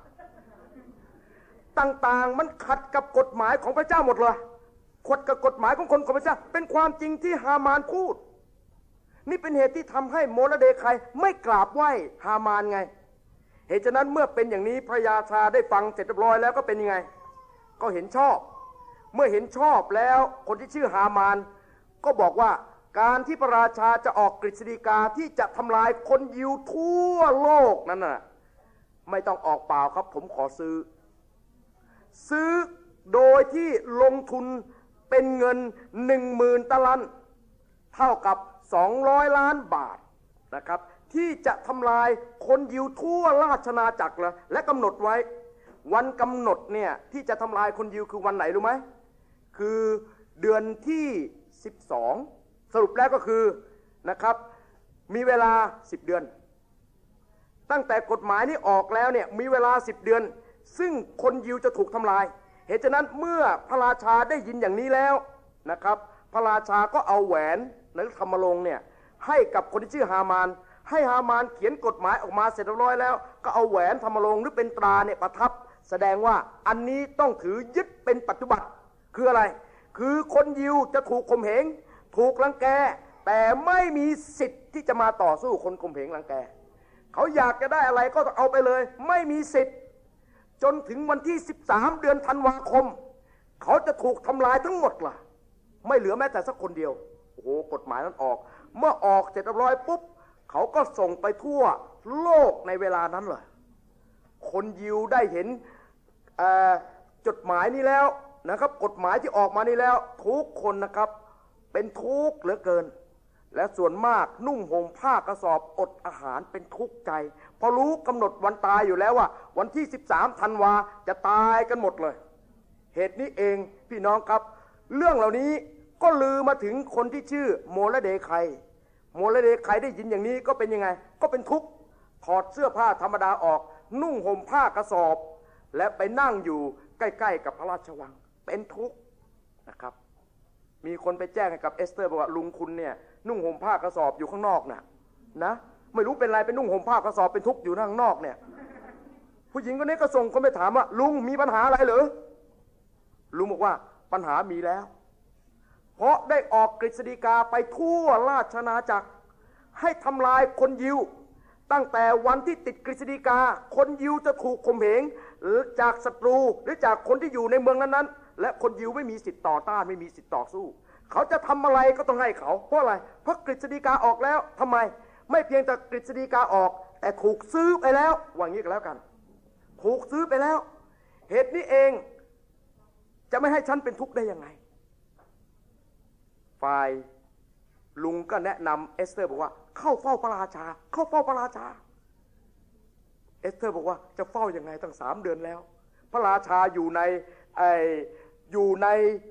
ต่างๆมันขัดกับกฎหมายของพระเจ้าหมดเลยขัดกับกฎหมายของคนของพระเจ้าเป็นความจริงที่ฮามานพูดนี่เป็นเหตุที่ทำให้โมระเดไคไม่กราบไหว้ฮามานไงเหตุฉะนั้นเมื่อเป็นอย่างนี้พระราชาได้ฟังเสร็จเรียบร้อยแล้วก็เป็นยังไงก็เห็นชอบเมื่อเห็นชอบแล้วคนที่ชื่อฮามานก็บอกว่าการที่พระราชาจะออกกฤษฎีกาที่จะทำลายคนยิวทั่วโลกนั้นน่ะไม่ต้องออกเปล่าครับผมขอซื้อซื้อโดยที่ลงทุนเป็นเงินหนึ่งหมื่นตะลันเท่ากับสองร้อยล้านบาทนะครับที่จะทำลายคนยิวทั่วราชอาณาจักรและกำหนดไว้วันกำหนดเนี่ยที่จะทำลายคนยิวคือวันไหนรู้ไหมคือเดือนที่สิบสองสรุปแล้วก็คือนะครับมีเวลาสิบเดือนตั้งแต่กฎหมายนี้ออกแล้วเนี่ยมีเวลาสิบเดือนซึ่งคนยิวจะถูกทำลายเหตุฉะนั้นเมื่อพระราชาได้ยินอย่างนี้แล้วนะครับพระราชาก็เอาแหวนในธรรมรงค์เนี่ยให้กับคนที่ชื่อฮามานให้ฮามานเขียนกฎหมายออกมาเสร็จเรียบร้อยแล้วก็เอาแหวนธรรมรงค์หรือเป็นตราเนี่ยประทับแสดงว่าอันนี้ต้องถือยึดเป็นปัจจุบันคืออะไรคือคนยิวจะถูกข่มเหงถูกรังแกแต่ไม่มีสิทธิ์ที่จะมาต่อสู้คนข่มเหงรังแกเขาอยากจะได้อะไรก็เอาไปเลยไม่มีสิทธิ์จนถึงวันที่สิบสามเดือนธันวาคมเขาจะถูกทำลายทั้งหมดล่ะไม่เหลือแม้แต่สักคนเดียวโอ้โหกฎหมายนั้นออกเมื่อออกเสร็จเรียบร้อยปุ๊บเขาก็ส่งไปทั่วโลกในเวลานั้นเลยคนยิวได้เห็นจดหมายนี้แล้วนะครับกฎหมายที่ออกมานี้แล้วทุกคนนะครับเป็นทุกข์เหลือเกินและส่วนมากนุ่งห่มผ้ากระสอบอดอาหารเป็นทุกข์ใจเพราะรู้กำหนดวันตายอยู่แล้วว่าวันที่สิบสามธันวาจะตายกันหมดเลยเหตุนี้เองพี่น้องครับเรื่องเหล่านี้ก็ลือมาถึงคนที่ชื่อโมระเดไคโมระเดไคได้ยินอย่างนี้ก็เป็นยังไงก็เป็นทุกข์ถอดเสื้อผ้าธรรมดาออกนุ่งห่มผ้ากระสอบและไปนั่งอยู่ใกล้ๆกับพระราชวังเป็นทุกข์นะครับมีคนไปแจ้งให้กับเอสเตอร์บอกว่าลุงคุณเนี่ยนุ่งห่มผ้ากระสอบอยู่ข้างนอกน่ะนะไม่รู้เป็นไรเป็นนุ่งห่มผ้ากระสอบเป็นทุกข์อยู่ข้างนอกเนี่ยผู้หญิงคนนี้ก็ส่งคนไปถามว่าลุงมีปัญหาอะไรเหรอลุงบอกว่าปัญหามีแล้วเพราะได้ออกกฤษฎีกาไปทั่วราชอาณาจักรให้ทำลายคนยิวตั้งแต่วันที่ติดกฤษฎีกาคนยิวจะถูกข่มเหงหรือจากศัตรูหรือจากคนที่อยู่ในเมืองนั้นๆและคนยิวไม่มีสิทธิ์ต่อต้านไม่มีสิทธิ์ต่อสู้เขาจะทำอะไรก็ต้องให้เขาเพราะอะไรเพราะกฤษฎีกาออกแล้วทำไมไม่เพียงแต่กฤษฎีกาออกแต่ถูกซื้อไปแล้วว่างี้ก็แล้วกันถูกซื้อไปแล้วเหตุนี้เองจะไม่ให้ฉันเป็นทุกข์ได้ยังไงฝ่ายลุงก็แนะนำเอสเตอร์บอกว่าเข้าเฝ้าพระราชาเข้าเฝ้าพระราชาเอสเตอร์บอกว่าจะเฝ้ายังไงตั้งสามเดือนแล้วพระราชาอยู่ในไออยู่ใน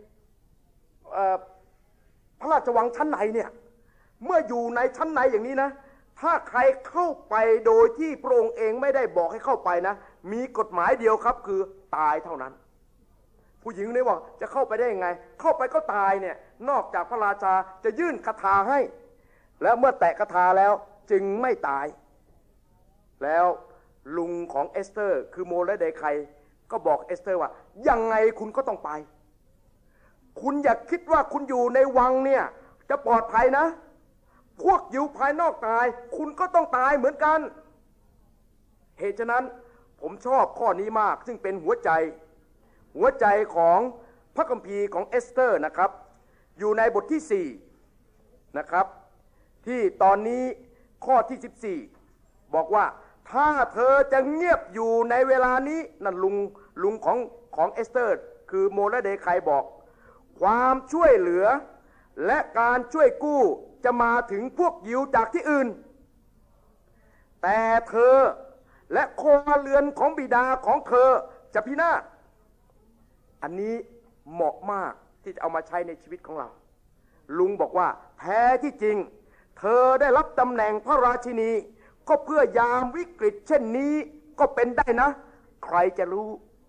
พระราชวังชั้นในเนี่ยเมื่ออยู่ในชั้นในอย่างนี้นะถ้าใครเข้าไปโดยที่พระองค์เองไม่ได้บอกให้เข้าไปนะมีกฎหมายเดียวครับคือตายเท่านั้นผู้หญิงนี่บอกจะเข้าไปได้ยังไงเข้าไปก็ตายเนี่ยนอกจากพระราชาจะยื่นคาถาให้แล้วเมื่อแตะคาถาแล้วจึงไม่ตายแล้วลุงของเอสเตอร์คือโมและเดไคก็บอกเอสเตอร์ว่ายังไงคุณก็ต้องไปคุณอย่าคิดว่าคุณอยู่ในวังเนี่ยจะปลอดภัยนะพวกยิวภายนอกตายคุณก็ต้องตายเหมือนกันเหตุฉะนั้นผมชอบข้อนี้มากซึ่งเป็นหัวใจหัวใจของพระคัมภีร์ของเอสเตอร์นะครับอยู่ในบทที่สี่นะครับที่ตอนนี้ข้อที่สิบสี่บอกว่าถ้าเธอจะเงียบอยู่ในเวลานี้นั่นลุงลุงของของเอสเตอร์คือโมและเดไคบอกความช่วยเหลือและการช่วยกู้จะมาถึงพวกยิวจากที่อื่นแต่เธอและครัวเรือนของบิดาของเธอจะพินาศอันนี้เหมาะมากที่จะเอามาใช้ในชีวิตของเราลุงบอกว่าแท้ที่จริงเธอได้รับตำแหน่งพระราชินีก็เพื่อยามวิกฤตเช่นนี้ก็เป็นได้นะใครจะรู้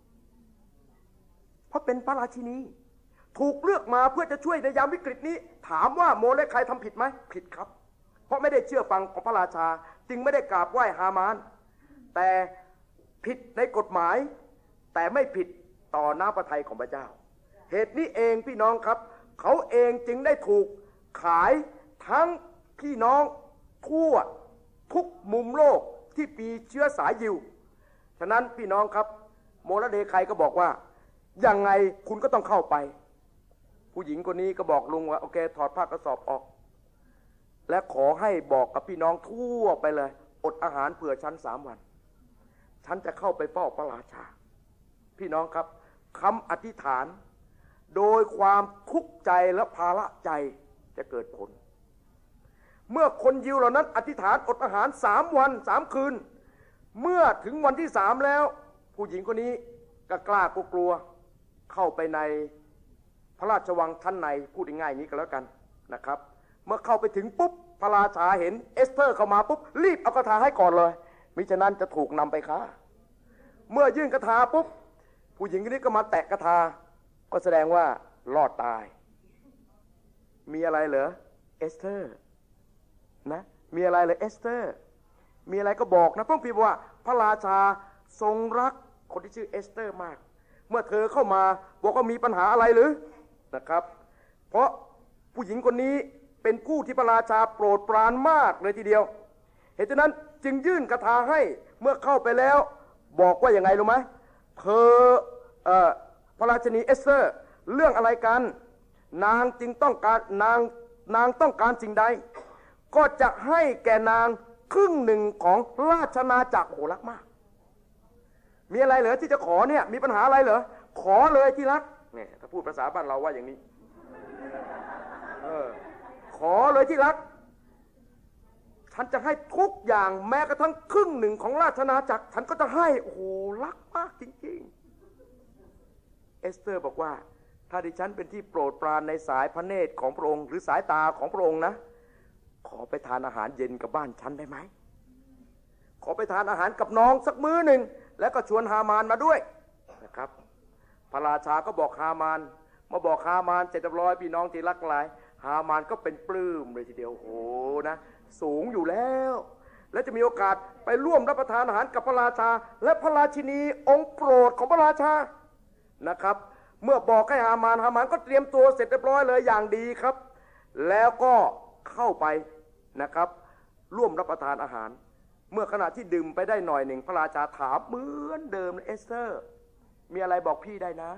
เพราะเป็นพระราชินีถูกเลือกมาเพื่อจะช่วยในยามวิกฤตนี้ถามว่าโมเลคายทำผิดไหมผิดครับเพราะไม่ได้เชื่อฟังของพระราชาจึงไม่ได้กราบไหว้ฮามานแต่ผิดในกฎหมายแต่ไม่ผิดต่อน้ำพระทัยของพระเจ้าเหตุนี้เองพี่น้องครับเขาเองจึงได้ถูกขายทั้งพี่น้องทั่วทุกมุมโลกที่มีเชื้อสายยิวฉะนั้นพี่น้องครับโมและเดไคก็บอกว่ายังไงคุณก็ต้องเข้าไปผู้หญิงคนนี้ก็บอกลุงว่าโอเคถอดผ้ากระสอบออกและขอให้บอกกับพี่น้องทั่วไปเลยอดอาหารเผื่อฉันสามวันฉันจะเข้าไปเฝ้าพระราชาพี่น้องครับคำอธิษฐานโดยความทุกข์ใจและภาระใจจะเกิดผลเมื่อคนยิวเหล่านั้นอธิษฐานอดอาหารสามวันสามคืนเมื่อถึงวันที่สามแล้วผู้หญิงคนนี้ก็กล้ากลัวเข้าไปในพระราชวังชั้นในพูดง่ายๆนี้ก็แล้วกันนะครับเมื่อเข้าไปถึงปุ๊บพระราชาเห็นเอสเตอร์เข้ามาปุ๊บรีบเอาคาถาให้ก่อนเลยมิฉะนั้นจะถูกนำไปฆ่าเมื่อยื่นคาถาปุ๊บผู้หญิงคนนี้ก็มาแตะคาถาก็แสดงว่ารอดตายมีอะไรเหรอเอสเตอร์นะมีอะไรเหรอเอสเตอร์มีอะไรก็บอกนะพระพี่บอกว่าพระราชาทรงรักคนที่ชื่อเอสเตอร์มากเมื่อเธอเข้ามาบอกว่ามีปัญหาอะไรหรือนะครับเพราะผู้หญิงคนนี้เป็นผู้ที่พระราชาโปรดปรานมากเลยทีเดียวเหตุฉะนั้นจึงยื่นคาถาให้เมื่อเข้าไปแล้วบอกว่าอย่างไงรู้ไหมเธอเอ่อพระราชินีเอสเตอร์เรื่องอะไรกันนางจึงต้องการนางนางต้องการสิ่งใดก็จะให้แก่นางครึ่งหนึ่งของราชอาณาจักรโหรักมากมีอะไรเหรอที่จะขอเนี่ยมีปัญหาอะไรเหรอขอเลยที่รักเนี่ยถ้าพูดภาษาบ้านเราว่าอย่างนี้เออขอเลยที่รักฉันจะให้ทุกอย่างแม้กระทั่งครึ่งหนึ่งของราชอาณาจักรฉันก็จะให้โอ้โหรักมากจริงๆเอสเตอร์บอกว่าถ้าดิฉันเป็นที่โปรดปรานในสายพระเนตรของพระองค์หรือสายตาของพระองค์นะขอไปทานอาหารเย็นกับบ้านฉันได้ไหมขอไปทานอาหารกับน้องสักมื้อหนึ่งแล้วก็ชวนฮามานมาด้วยนะครับพระราชาก็บอกฮามานมาบอกฮามานเสร็จเรียบร้อยพี่น้องที่รักหลายฮามานก็เป็นปลื้มเลยทีเดียวโอ้โหนะสูงอยู่แล้วและจะมีโอกาสไปร่วมรับประทานอาหารกับพระราชาและพระราชินีองค์โปรดของพระราชานะครับเมื่อบอกให้ฮามานฮามานก็เตรียมตัวเสร็จเรียบร้อยเลยอย่างดีครับแล้วก็เข้าไปนะครับร่วมรับประทานอาหารเมื่อขณะที่ดื่มไปได้หน่อยหนึ่งพระราชาถามเหมือนเดิมเอสเธอร์มีอะไรบอกพี่ได้นะ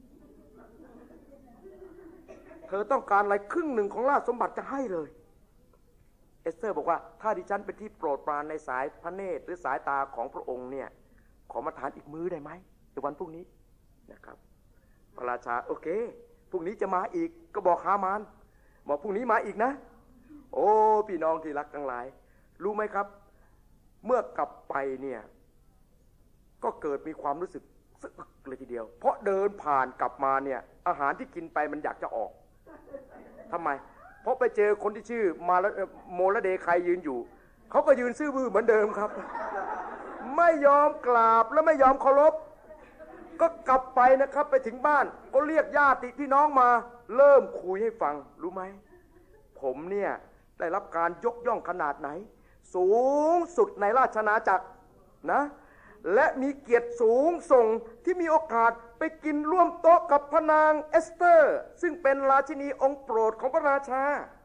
เธอต้องการอะไรครึ่งหนึ่งของราชสมบัติจะให้เลยเอสเธอร์บอกว่าถ้าดิฉันเป็นที่โปรดปรานในสายพระเนตรหรือสายตาของพระองค์เนี่ยขอมาทานอีกมื้อได้ไหมในวันพรุ่งนี้นะครับพระราชาโอเคพรุ่งนี้จะมาอีกก็บอกฮามานบอกพรุ่งนี้มาอีกนะโอ้พี่น้องที่รักทั้งหลายรู้ไหมครับเมื่อกลับไปเนี่ยก็เกิดมีความรู้สึกสึกเลยทีเดียวเพราะเดินผ่านกลับมาเนี่ยอาหารที่กินไปมันอยากจะออกทำไมเพราะไปเจอคนที่ชื่อมาโมลเดใครยืนอยู่เขาก็ยืนซื่อบื้อเหมือนเดิมครับไม่ยอมกราบและไม่ยอมเคารพก็กลับไปนะครับไปถึงบ้านก็เรียกญาติพี่น้องมาเริ่มคุยให้ฟังรู้ไหมผมเนี่ยได้รับการยกย่องขนาดไหนสูงสุดในราชอาณาจักรนะและมีเกียรติสูงส่งที่มีโอกาสไปกินร่วมโต๊ะกับพระนางเอสเตอร์ซึ่งเป็นราชินีองค์โปรดของพระราชา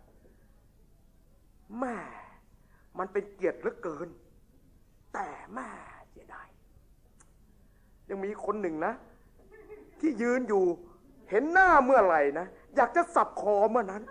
แม่มันเป็นเกียรติเหลือเกินแต่แม่เสียดายยังมีคนหนึ่งนะที่ยืนอยู่เห็นหน้าเมื่อไหร่นะอยากจะสับคอเมื่อนั้น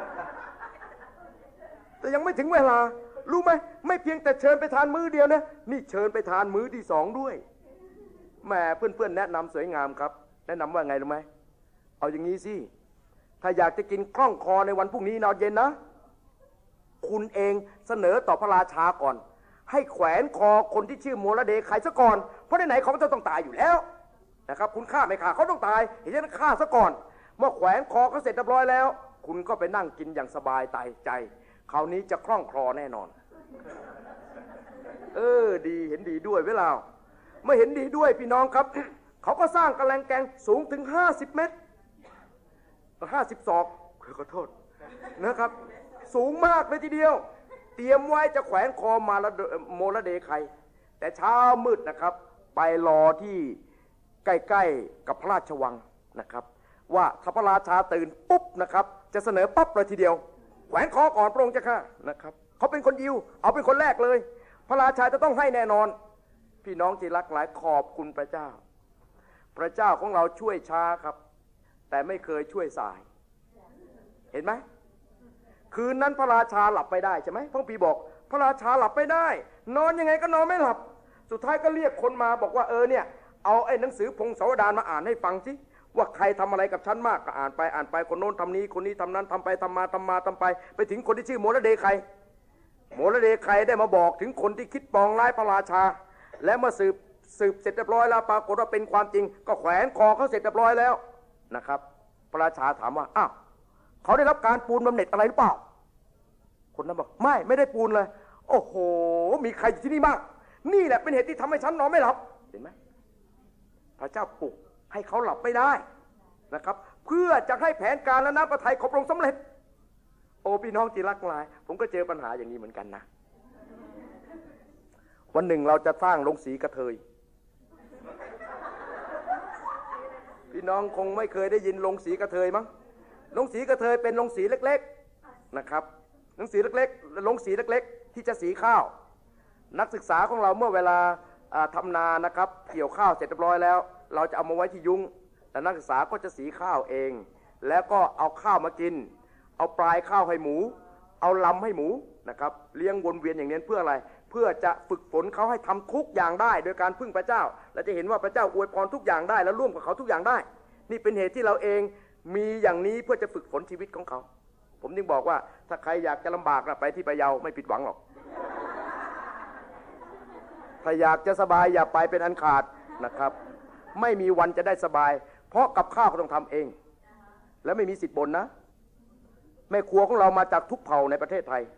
แต่ยังไม่ถึงเวลารู้ไหมไม่เพียงแต่เชิญไปทานมื้อเดียวนะนี่เชิญไปทานมื้อที่สองด้วยแม่เพื่อนๆแนะนำสวยงามครับแนะนำว่าไงรู้ไหมเอาอย่างนี้สิถ้าอยากจะกินคล่องคอในวันพรุ่งนี้นอนเย็นนะคุณเองเสนอต่อพระราชาก่อนให้แขวนคอคนที่ชื่อโมลเดใครซะก่อนเพราะไหนๆเขาจะต้องตายอยู่แล้วนะครับคุณฆ่าไม่ฆ่าเขาต้องตายเห็นฉะนั้นฆ่าซะก่อนเมื่อแขวนคอเขาเสร็จเรียบร้อยแล้วคุณก็ไปนั่งกินอย่างสบายใจคราวนี้จะคล่องคลอแน่นอนเออดีเห็นดีด้วยเวลาไม่เห็นดีด้วยพี่น้องครับ เขาก็สร้างกระแลงแกงสูงถึงห้าสิบเมตรห้าสิบศอกขอโทษนะครับสูงมากเลยทีเดียวเตรียมไว้จะแขวนคอมาละโมลเดใครแต่เช้ามืดนะครับไปรอที่ใกล้ๆกับพระราชวังนะครับว่าถ้าพระราชาตื่นปุ๊บนะครับจะเสนอปั๊บเลยทีเดียวแขวนคอก่อนพระองค์เจ้าค่ะนะครับเขาเป็นคนยิวเอาเป็นคนแรกเลยพระราชาจะต้องให้แน่นอนพี่น้องที่รักหลายขอบคุณพระเจ้าพระเจ้าของเราช่วยช้าครับแต่ไม่เคยช่วยสายเห็นไหมคืนนั้นพระราชาหลับไปได้ใช่ไหมพระปีบอกพระราชาหลับไม่ได้นอนยังไงก็นอนไม่หลับสุดท้ายก็เรียกคนมาบอกว่าเออเนี่ยเอาไอ้หนังสือพงศาวดารมาอ่านให้ฟังสิว่าใครทำอะไรกับฉันมากก็อ่านไปอ่านไปคนโน้นทำนี้คนนี้ทำนั้นทำไปทำมาทำมาทำไปไปถึงคนที่ชื่อโมลเดใครโมลเดใครได้มาบอกถึงคนที่คิดปองร้ายพระราชาและเมื่อสืบสืบเสร็จเรียบร้อยแล้วปรากฏว่าเป็นความจริงก็แขวนคอเขาเสร็จเรียบร้อยแล้วนะครับพระราชาถามว่าอ้าวเขาได้รับการปูนบำเหน็จอะไรหรือเปล่าคนนั้นบอกไม่ไม่ได้ปูนเลยโอ้โหมีใครอยู่ที่นี่บ้างนี่แหละเป็นเหตุที่ทำให้ฉันนอนไม่หลับเห็นไหมพระเจ้าปลุกให้เขาหลับไม่ได้นะครับเพื่อจะให้แผนการและน้ำพระทัยของพระองค์สำเร็จโอ้พี่น้องที่รักหลายผมก็เจอปัญหาอย่างนี้เหมือนกันนะวันหนึ่งเราจะสร้างโรงสีกระเทยพี่น้องคงไม่เคยได้ยินโรงสีกระเทยมั้งโรงสีกระเทยเป็นโรงสีเล็กๆนะครับโรงสีเล็กๆโรงสีเล็กๆที่จะสีข้าวนักศึกษาของเราเมื่อเวลาทำนานะครับเกี่ยวข้าวเสร็จเรียบร้อยแล้วเราจะเอามาไว้ที่ยุ้งแต่นักศึกษาก็จะสีข้าวเองแล้วก็เอาข้าวมากินเอาปลายข้าวให้หมูเอาลำให้หมูนะครับเลี้ยงวนเวียนอย่างนี้เพื่ออะไรเพื่อจะฝึกฝนเขาให้ทำทุกอย่างได้โดยการพึ่งพระเจ้าและจะเห็นว่าพระเจ้าอวยพรทุกอย่างได้แล้วร่วมกับเขาทุกอย่างได้นี่เป็นเหตุที่เราเองมีอย่างนี้เพื่อจะฝึกฝนชีวิตของเขาผมจึงบอกว่าถ้าใครอยากจะลำบากนะไปที่พะเยาไม่ผิดหวังหรอกถ้าอยากจะสบายอย่าไปเป็นอันขาดนะครับไม่มีวันจะได้สบายเพราะกับข้าวก็ต้องทำเองและไม่มีสิทธิ์บ่นนะแม่ครัวของเรามาจากทุกเผ่าในประเทศไทย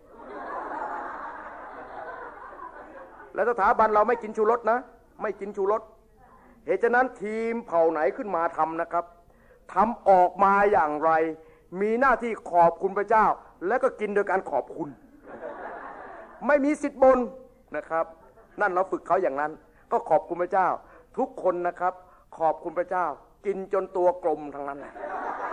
และสถาบันเราไม่กินชูรสนะไม่กินชูรสเหตุฉะนั้นทีมเผ่าไหนขึ้นมาทำนะครับทำออกมาอย่างไรมีหน้าที่ขอบคุณพระเจ้าและก็กินโดยการขอบคุณไม่มีสิทธิ์บ่นนะครับ นั่นเราฝึกเขาอย่างนั้นก็ขอบคุณพระเจ้าทุกคนนะครับขอบคุณพระเจ้ากินจนตัวกลมทั้งนั้นแหละ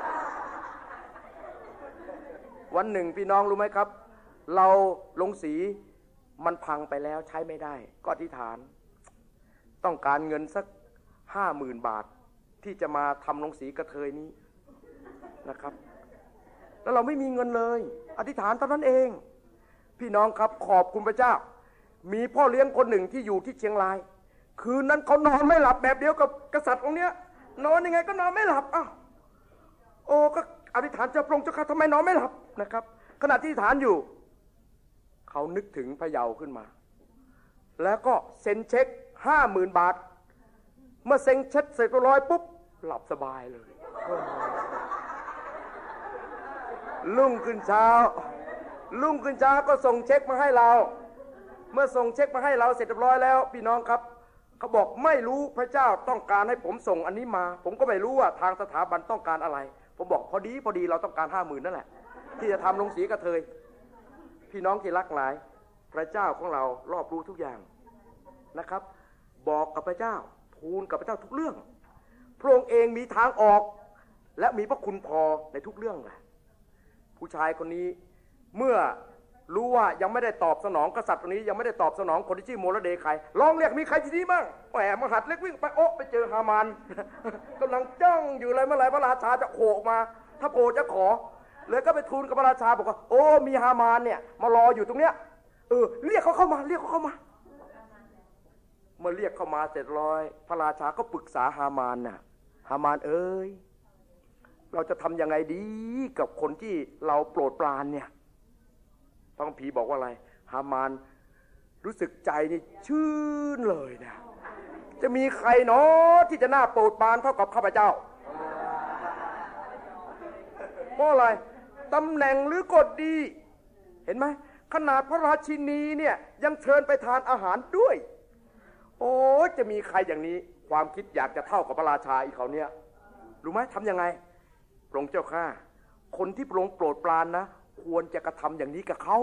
วันหนึ่งพี่น้องรู้ไหมครับเราลงสีมันพังไปแล้วใช้ไม่ได้ก็อธิษฐานต้องการเงินสักห้าหมื่นบาทที่จะมาทำลงสีกระเทยนี้นะครับแล้วเราไม่มีเงินเลยอธิษฐานตอนนั้นเองพี่น้องครับขอบคุณพระเจ้ามีพ่อเลี้ยงคนหนึ่งที่อยู่ที่เชียงรายคืนนั้นเขานอนไม่หลับแบบเดียวกับกษัตริย์องค์เนี้ยนอนยังไงก็นอนไม่หลับอ้าวโอ้ก็อธิษฐานเจ้าพระองค์เจ้าข้าทำไมนอนไม่หลับนะครับขณะที่อธิษฐานอยู่เขานึกถึงพระเยาว์ขึ้นมาแล้วก็เซ็นเช็คห้าหมื่นบาทเมื่อเซ็นเช็คเสร็จเรียบร้อยปุ๊บหลับสบายเลยรุ่งขึ้นเช้ารุ่งขึ้นเช้าก็ส่งเช็คมาให้เราเมื่อส่งเช็คมาให้เราเสร็จเรียบร้อยแล้วพี่น้องครับเขาบอกไม่รู้พระเจ้าต้องการให้ผมส่งอันนี้มาผมก็ไม่รู้ว่าทางสถาบันต้องการอะไรผมบอกพอดีพอดีเราต้องการห้าหมื่นนั่นแหละที่จะทำลงสีกระเทยพี่น้องที่รักหลายพระเจ้าของเรารอบรู้ทุกอย่างนะครับบอกกับพระเจ้าทูลกับพระเจ้าทุกเรื่องพระองค์เองมีทางออกและมีพระคุณพอในทุกเรื่องแหละผู้ชายคนนี้เมื่อรู้ว่ายังไม่ได้ตอบสนองกษัตริย์คนนี้ยังไม่ได้ตอบสนองคนที่ชื่อโมรเดคายลองเรียกมีใครที่นี่บ้างแหมมหัดเล็กวิ่งไปโอ๊ะไปเจอฮามานกำลังจ้องอยู่เลยเมื่อไหร่พระราชาจะโผล่มาถ้าโผล่จะขอเลยก็ไปทูลกับพระราชาบอกว่าโอ้มีฮามานเนี่ยมารออยู่ตรงเนี้ยเออเรียกเขาเข้ามาเรียกเขาเข้ามาเมื่อเรียกเข้ามาเสร็จร้อยพระราชาก็ปรึกษาฮามานน่ะฮามานเอ้ยเราจะทำยังไงดีกับคนที่เราโปรดปรานเนี่ยพระคัมภีร์บอกว่าอะไรฮามานรู้สึกใจนี่ชื่นเลยนะจะมีใครเนาะที่จะน่าโปรดปรานเท่ากับข้าพเจ้าเพราะอะไรตำแหน่งหรือกฎดีเห็นไหมขนาดพระราชินีเนี่ยยังเชิญไปทานอาหารด้วยโอ้จะมีใครอย่างนี้ความคิดอยากจะเท่ากับพระราชาอีกเขาเนี่ยรู้ไหมทำยังไงพระองค์เจ้าข้าคนที่พระองค์โปรดปรานนะควรจะกระทำอย่างนี้กับเขา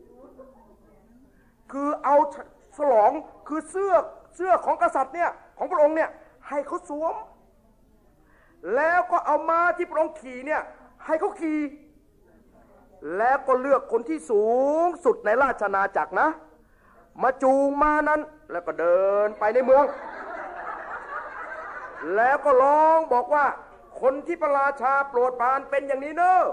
คือเอาฉลองคือเสื้อเสื้อของกษัตริย์เนี่ยของพระองค์เนี่ยให้เขาสวมแล้วก็เอาม้าที่พระองค์ขี่เนี่ยให้เขาขี่แล้วก็เลือกคนที่สูงสุดในราชอาณาจักรนะมาจูงม้านั้นแล้วก็เดินไปในเมืองแล้วก็ร้องบอกว่าคนที่พระราชาโปรดปรานเป็นอย่างนี้เนอะ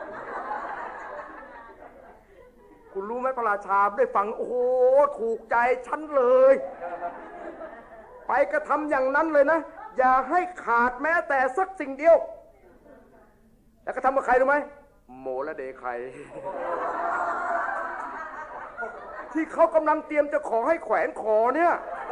คุณรู้ไหมพระราชาได้ฟังโอ้โหถูกใจฉันเลยไปกระทำอย่างนั้นเลยนะอย่าให้ขาดแม้แต่สักสิ่งเดียวแล้วก็ทำกับใครรู้ไหมโมและเดไคที่เขากำลังเตรียมจะขอให้แขวนคอเนี่ย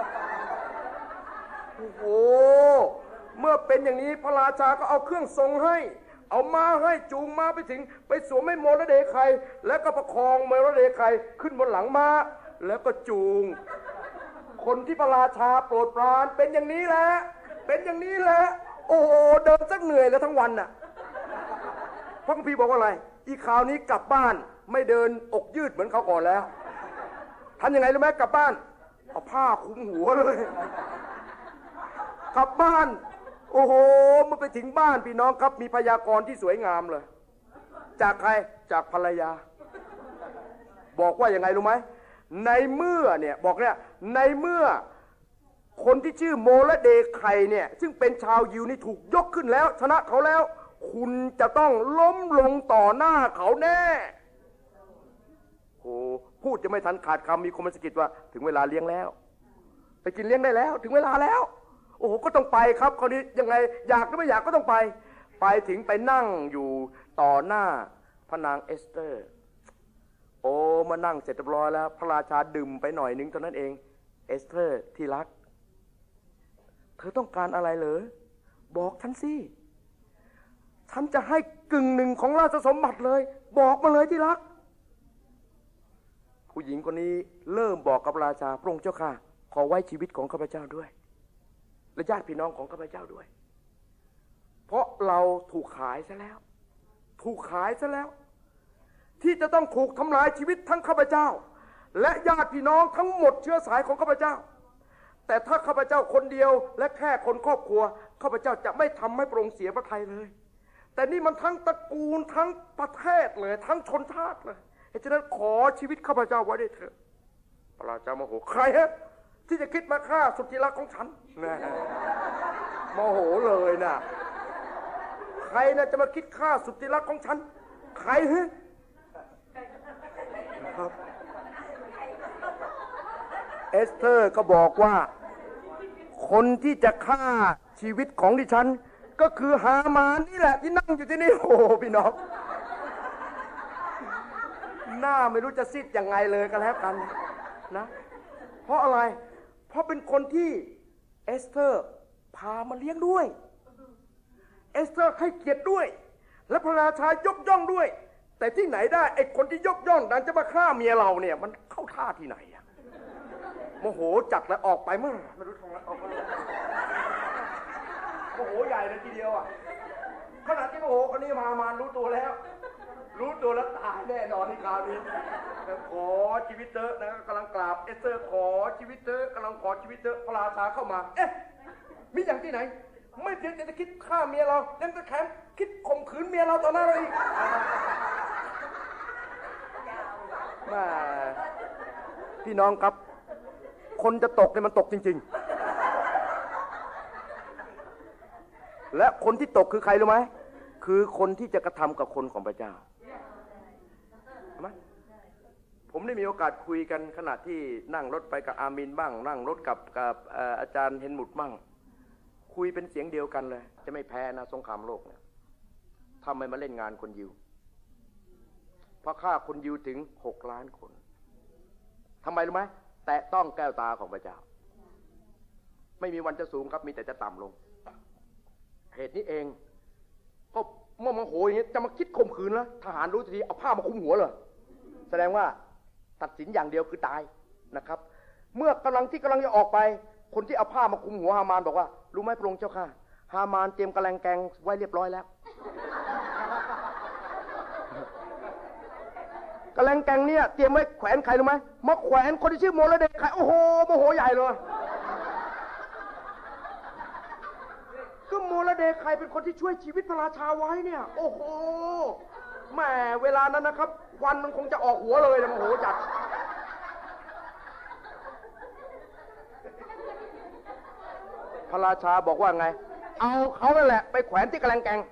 โอ้โหเมื่อเป็นอย่างนี้พระราชาก็เอาเครื่องทรงให้เอามาให้จูงมาไปถึงไปสวมให้โมและเดไคแล้วก็ประคองโมและเดไคขึ้นบนหลังม้าแล้วก็จูงคนที่พระราชาโปรดปรานเป็นอย่างนี้แหละเป็นอย่างนี้แหละโอ้โหเดินสักเหนื่อยแล้วทั้งวันน่ะพระคัมภีร์บอกว่าอะไรอีคราวนี้กลับบ้านไม่เดินอกยืดเหมือนเขาก่อนแล้วทำยังไงรู้ไหมกลับบ้านเอาผ้าคลุมหัวเลยกลับบ้านโอ้โหเมื่อไปถึงบ้านพี่น้องครับมีพยากรณ์ที่สวยงามเลยจากใครจากภรรยาบอกว่ายังไงรู้ไหมในเมื่อเนี่ยบอกเนี่ยในเมื่อคนที่ชื่อโมและเดไคเนี่ยซึ่งเป็นชาวยิวนี่ถูกยกขึ้นแล้วชนะเขาแล้วคุณจะต้องล้มลงต่อหน้าเขาแน่โอ้พูดจะไม่ทันขาดคำมีคนมาสะกิดว่าถึงเวลาเลี้ยงแล้วไปกินเลี้ยงได้แล้วถึงเวลาแล้วโอ้โหก็ต้องไปครับคราวนี้ยังไงอยากหรือไม่อยากก็ต้องไปไปถึงไปนั่งอยู่ต่อหน้าพระนางเอสเตอร์โอ้มานั่งเสร็จเรียบร้อยแล้วพระราชาดื่มไปหน่อยนึงเท่านั้นเองเอสเตอร์ที่รักเธอต้องการอะไรเหรอบอกฉันสิฉันจะให้กึ่งหนึ่งของราชสมบัติเลยบอกมาเลยที่รักผู้หญิงคนนี้เริ่มบอกกับราชาพระองค์เจ้าข้าขอไว้ชีวิตของข้าพเจ้าด้วยและญาติพี่น้องของข้าพเจ้าด้วยเพราะเราถูกขายซะแล้วถูกขายซะแล้วที่จะต้องถูกทำลายชีวิตทั้งข้าพเจ้าและญาติพี่น้องทั้งหมดเชื้อสายของข้าพเจ้าแต่ถ้าข้าพเจ้าคนเดียวและแค่คนครอบครัวข้าพเจ้าจะไม่ทำให้พระองค์เสียพระทัยเลยแต่นี่มันทั้งตระกูลทั้งประเทศเลยทั้งชนชาติเลยเหตุฉะนั้นขอชีวิตข้าพเจ้าไว้ได้เถอะพระราชาโมโหใครฮะที่จะคิดมาฆ่าสุดที่รักของฉันนะโมโหเลยนะใครนะจะมาคิดฆ่าสุดที่รักของฉันใครฮะครับเอสเธอร์ก็บอกว่าคนที่จะฆ่าชีวิตของดิฉันก็คือฮามานนี่แหละที่นั่งอยู่ที่นี่โอ้พี่น้องหน้าไม่รู้จะซีดยังไงเลยก็แล้วกันนะเพราะอะไรเพราะเป็นคนที่เอสเธอร์พามาเลี้ยงด้วยเอสเธอร์ให้เกียรติด้วยและพระราชายกย่องด้วยแต่ที่ไหนได้ไอ้คนที่ยกย่องดันจะมาฆ่าเมียเราเนี่ยมันเข้าท่าที่ไหนอะโมโหจัดแล้วออกไปเมื่อไม่รู้ทองแล้วออกไปโมโหใหญ่เลยทีเดียวอ่ะขนาดที่โมโหคนนี้มามารู้ตัวแล้วรู้ตัวแล้วตายแน่นอนที่คราวนี้ขอชีวิตเตอร์นะกำลังกราบเอสเธอร์ขอชีวิตเตอร์กำลังขอชีวิตเตอร์พระราชาเข้ามาเอ๊ะมีอย่างที่ไหนไม่เพียงแต่จะคิดฆ่าเมียเรายังจะแถมคิดข่มขืนเมียเราต่อหน้าเราอีกมาพี่น้องครับคนจะตกเนี่ยมันตกจริงๆและคนที่ตกคือใครรู้ไหมคือคนที่จะกระทำกับคนของพระเจ้าใช่ไหมผมได้มีโอกาสคุยกันขณะที่นั่งรถไปกับอามินบ้างนั่งรถกับกับอาจารย์เฮนมุตบ้างคุยเป็นเสียงเดียวกันเลยจะไม่แพ้นะสงครามโลกเนี่ยทำไมมาเล่นงานคนยิวเพราะฆ่าคนยิวถึงหกล้านคนทำไมรู้ไหมแตะต้องแก้วตาของพระเจ้าไม่มีวันจะสูงครับมีแต่จะต่ำลงเหตุนี้เองก็เมื่อโมโหอย่างนี้จะมาคิดข่มขืนแล้วทหารรู้ทีเอาผ้ามาคลุมหัวเลยแสดงว่าตัดสินอย่างเดียวคือตายนะครับเมื่อกำลังที่กำลังจะออกไปคนที่เอาผ้ามาคลุมหัวฮามานบอกว่ารู้ไหมพระองค์เจ้าข้าฮามานเตรียมกระแลงแกงไว้เรียบร้อยแล้วกระแลงแกงเนี่ยเตรียมไว้แขวนใครรู้ไหมมาแขวนคนที่ชื่อโมระเดคายโอ้โหโมโหใหญ่เลยก็โมระเดคายเป็นคนที่ช่วยชีวิตพระราชาไว้เนี่ยโอ้โหแหมเวลานั้นนะครับควันมันคงจะออกหัวเลยนะโมโหจัดพระราชาบอกว่าไงเอาเขานั่นแหละไปแขวนที่กระแลงแกง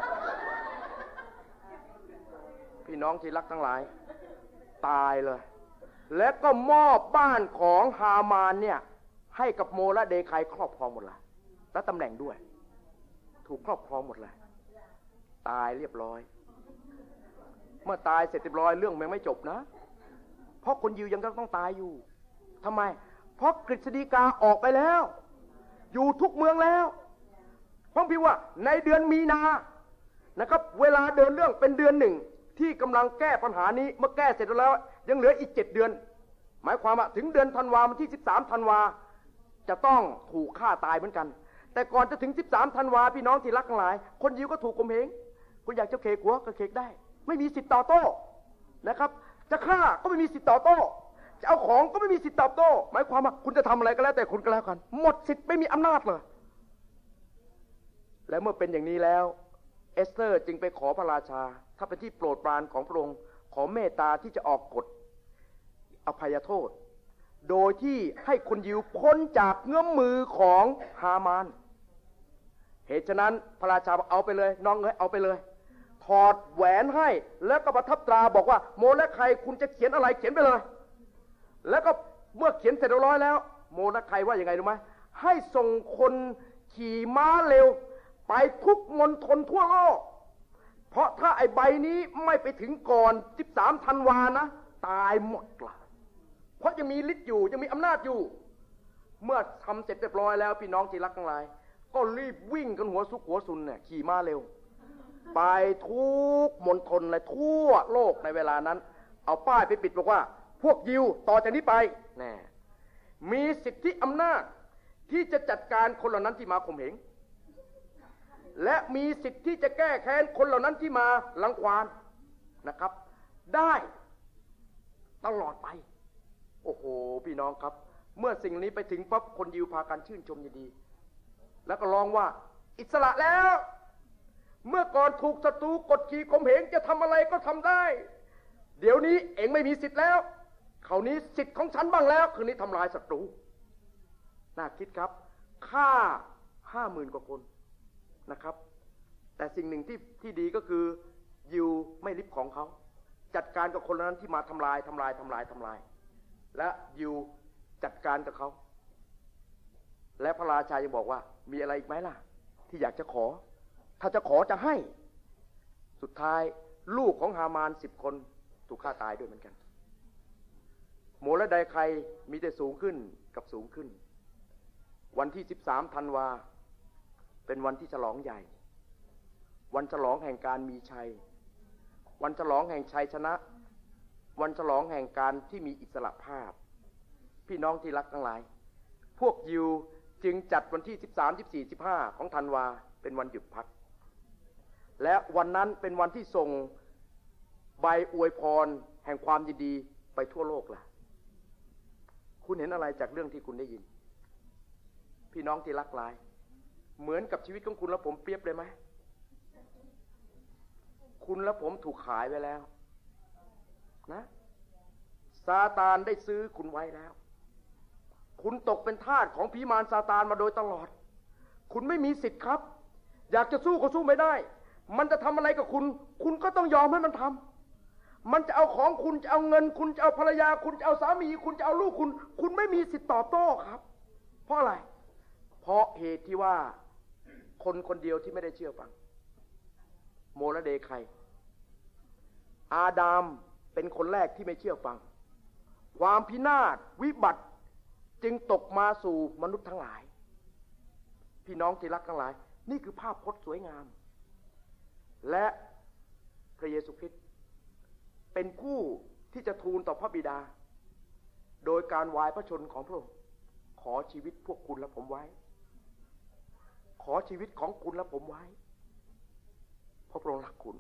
พี่น้องที่รักทั้งหลายตายเลยและก็มอบบ้านของฮามานเนี่ยให้กับโมระเดคายครอบครองหมดเลยและตำแหน่งด้วยถูกครอบครองหมดเลยตายเรียบร้อยเมื่อตายเสร็จเรียบร้อยเรื่องมันไม่จบนะเพราะคนยิวยังต้องตายอยู่ทำไมเพราะกฤษฎีกาออกไปแล้วอยู่ทุกเมืองแล้วเพราะพี่ว่าในเดือนมีนานะครับเวลาเดินเรื่องเป็นเดือนหนึ่งที่กำลังแก้ปัญหานี้เมื่อแก้เสร็จแล้วยังเหลืออีกเจ็ดเดือนหมายความว่าถึงเดือนธันวาคมที่สิบสามธันวาจะต้องถูกฆ่าตายเหมือนกันแต่ก่อนจะถึงสิบสามธันวาพี่น้องที่รักทั้งหลายคนยิวก็ถูกข่มเหงคุณอยากจะเคกหัวก็เคกได้ไม่มีสิทธิ์ต่อโต้นะครับจะฆ่าก็ไม่มีสิทธิ์ต่อโต้จะเอาของก็ไม่มีสิทธิ์ตอบโต้หมายความว่าคุณจะทำอะไรก็แล้วแต่คุณก็แล้วกันหมดสิทธิ์ไม่มีอำนาจเลยและเมื่อเป็นอย่างนี้แล้วเอสเธอร์จึงไปขอพระราชาถ้าเป็นที่โปรดปรานของพระองค์ขอเมตตาที่จะออกกฎอภัยโทษโดยที่ให้คนยิวพ้นจากเงื้อมมือของฮามานเหตุฉะนั้นพระราชาเอาไปเลยน้องเอ๋ยเอาไปเลยถอดแหวนให้แล้วก็ประทับตราบอกว่าโมและใครคุณจะเขียนอะไรเขียนไปเลยแล้วก็เมื่อเขียนเสร็จเรียบร้อยแล้วโมและใครว่าอย่างไงรู้ไหมให้ส่งคนขี่ม้าเร็วไปทุกมณฑลทั่วโลกเพราะถ้าไอ้ใบนี้ไม่ไปถึงก่อนสิบสามธันวานะตายหมดละเพราะยังมีฤทธิ์อยู่ยังมีอำนาจอยู่เมื่อทำเสร็จเรียบร้อยแล้วพี่น้องที่รักทั้งหลายก็รีบวิ่งกันหัวซุกหัวซุนเนี่ยขี่ม้าเร็วไปทุกมณฑลเลยทั่วโลกในเวลานั้นเอาป้ายไปปิดบอกว่าพวกยิวต่อจากนี้ไปแน่มีสิทธิอำนาจที่จะจัดการคนเหล่านั้นที่มาข่มเหงและมีสิทธิที่จะแก้แค้นคนเหล่านั้นที่มารังควานนะครับได้ตลอดไปโอ้โหพี่น้องครับเมื่อสิ่งนี้ไปถึงปั๊บคนยิวพากันชื่นชมยินดีแล้วก็ร้องว่าอิสระแล้วเมื่อก่อนถูกศัตรูกดขี่ข่มเหงจะทำอะไรก็ทำได้เดี๋ยวนี้เองไม่มีสิทธิ์แล้วคราวนี้สิทธิ์ของฉันบ้างแล้วคืนนี้ทำลายศัตรูน่าคิดครับฆ่าห้าหมื่นกว่าคนนะครับแต่สิ่งหนึ่งที่ที่ดีก็คือยิวไม่ริบของเขาจัดการกับคนนั้นที่มาทำลายทำลายทำลายทำลายและยิวจัดการกับเขาและพระราชายังบอกว่ามีอะไรอีกไหมล่ะที่อยากจะขอถ้าจะขอจะให้สุดท้ายลูกของฮามานสิบคนถูกฆ่าตายด้วยเหมือนกันโมและไดใครมีแต่สูงขึ้นกับสูงขึ้นวันที่สิบสามธันวาเป็นวันที่ฉลองใหญ่วันฉลองแห่งการมีชัยวันฉลองแห่งชัยชนะวันฉลองแห่งการที่มีอิสระภาพพี่น้องที่รักทั้งหลายพวกยิวจึงจัดวันที่สิบสาม สิบสี่ สิบห้าของธันวาเป็นวันหยุดพักและวันนั้นเป็นวันที่ส่งใบอวยพรแห่งความยินดีไปทั่วโลกล่ะคุณเห็นอะไรจากเรื่องที่คุณได้ยินพี่น้องที่รักหลายเหมือนกับชีวิตของคุณและผมเปรียบเลยไหมคุณและผมถูกขายไปแล้วนะซาตานได้ซื้อคุณไว้แล้วคุณตกเป็นทาสของผีมารซาตานมาโดยตลอดคุณไม่มีสิทธิ์ครับอยากจะสู้ก็สู้ไม่ได้มันจะทำอะไรกับคุณคุณก็ต้องยอมให้มันทำมันจะเอาของคุณจะเอาเงินคุณจะเอาภรรยาคุณจะเอาสามีคุณจะเอาลูกคุณคุณไม่มีสิทธิ์ตอบโต้ครับเพราะอะไรเพราะเหตุที่ว่าคนคนเดียวที่ไม่ได้เชื่อฟังโมและเดใครอาดามเป็นคนแรกที่ไม่เชื่อฟังความพินาศวิบัติจึงตกมาสู่มนุษย์ทั้งหลายพี่น้องที่รักทั้งหลายนี่คือภาพพจน์สวยงามและพระเยซูคริสต์เป็นผู้ที่จะทูลต่อพระบิดาโดยการวายพระชนของพระองค์ขอชีวิตพวกคุณและผมไว้ขอชีวิตของคุณและผมไว้เพราะพระองค์รักคุณ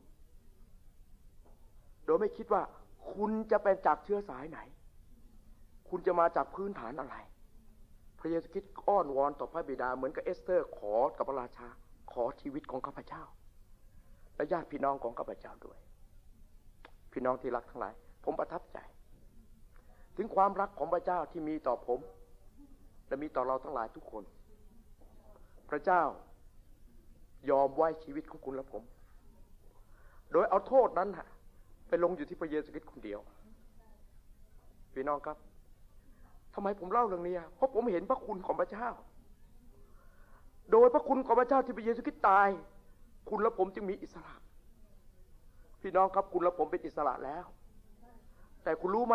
โดยไม่คิดว่าคุณจะเป็นจากเชื้อสายไหนคุณจะมาจากพื้นฐานอะไรพระเยซูคริสต์อ้อนวอนต่อพระบิดาเหมือนกับเอสเตอร์ขอกับพระราชาขอชีวิตของข้าพเจ้าและญาติพี่น้องของข้าพเจ้าด้วยพี่น้องที่รักทั้งหลายผมประทับใจถึงความรักของพระเจ้าที่มีต่อผมและมีต่อเราทั้งหลายทุกคนพระเจ้ายอมไว้ชีวิตของคุณและผมโดยเอาโทษนั้นไปลงอยู่ที่พระเยซูคริสต์คนเดียวพี่น้องครับทำไมผมเล่าเรื่องนี้เพราะผมเห็นพระคุณของพระเจ้าโดยพระคุณของพระเจ้าที่พระเยซูคริสต์ตายคุณและผมจึงมีอิสระพี่น้องครับคุณและผมเป็นอิสระแล้วแต่คุณรู้ไหม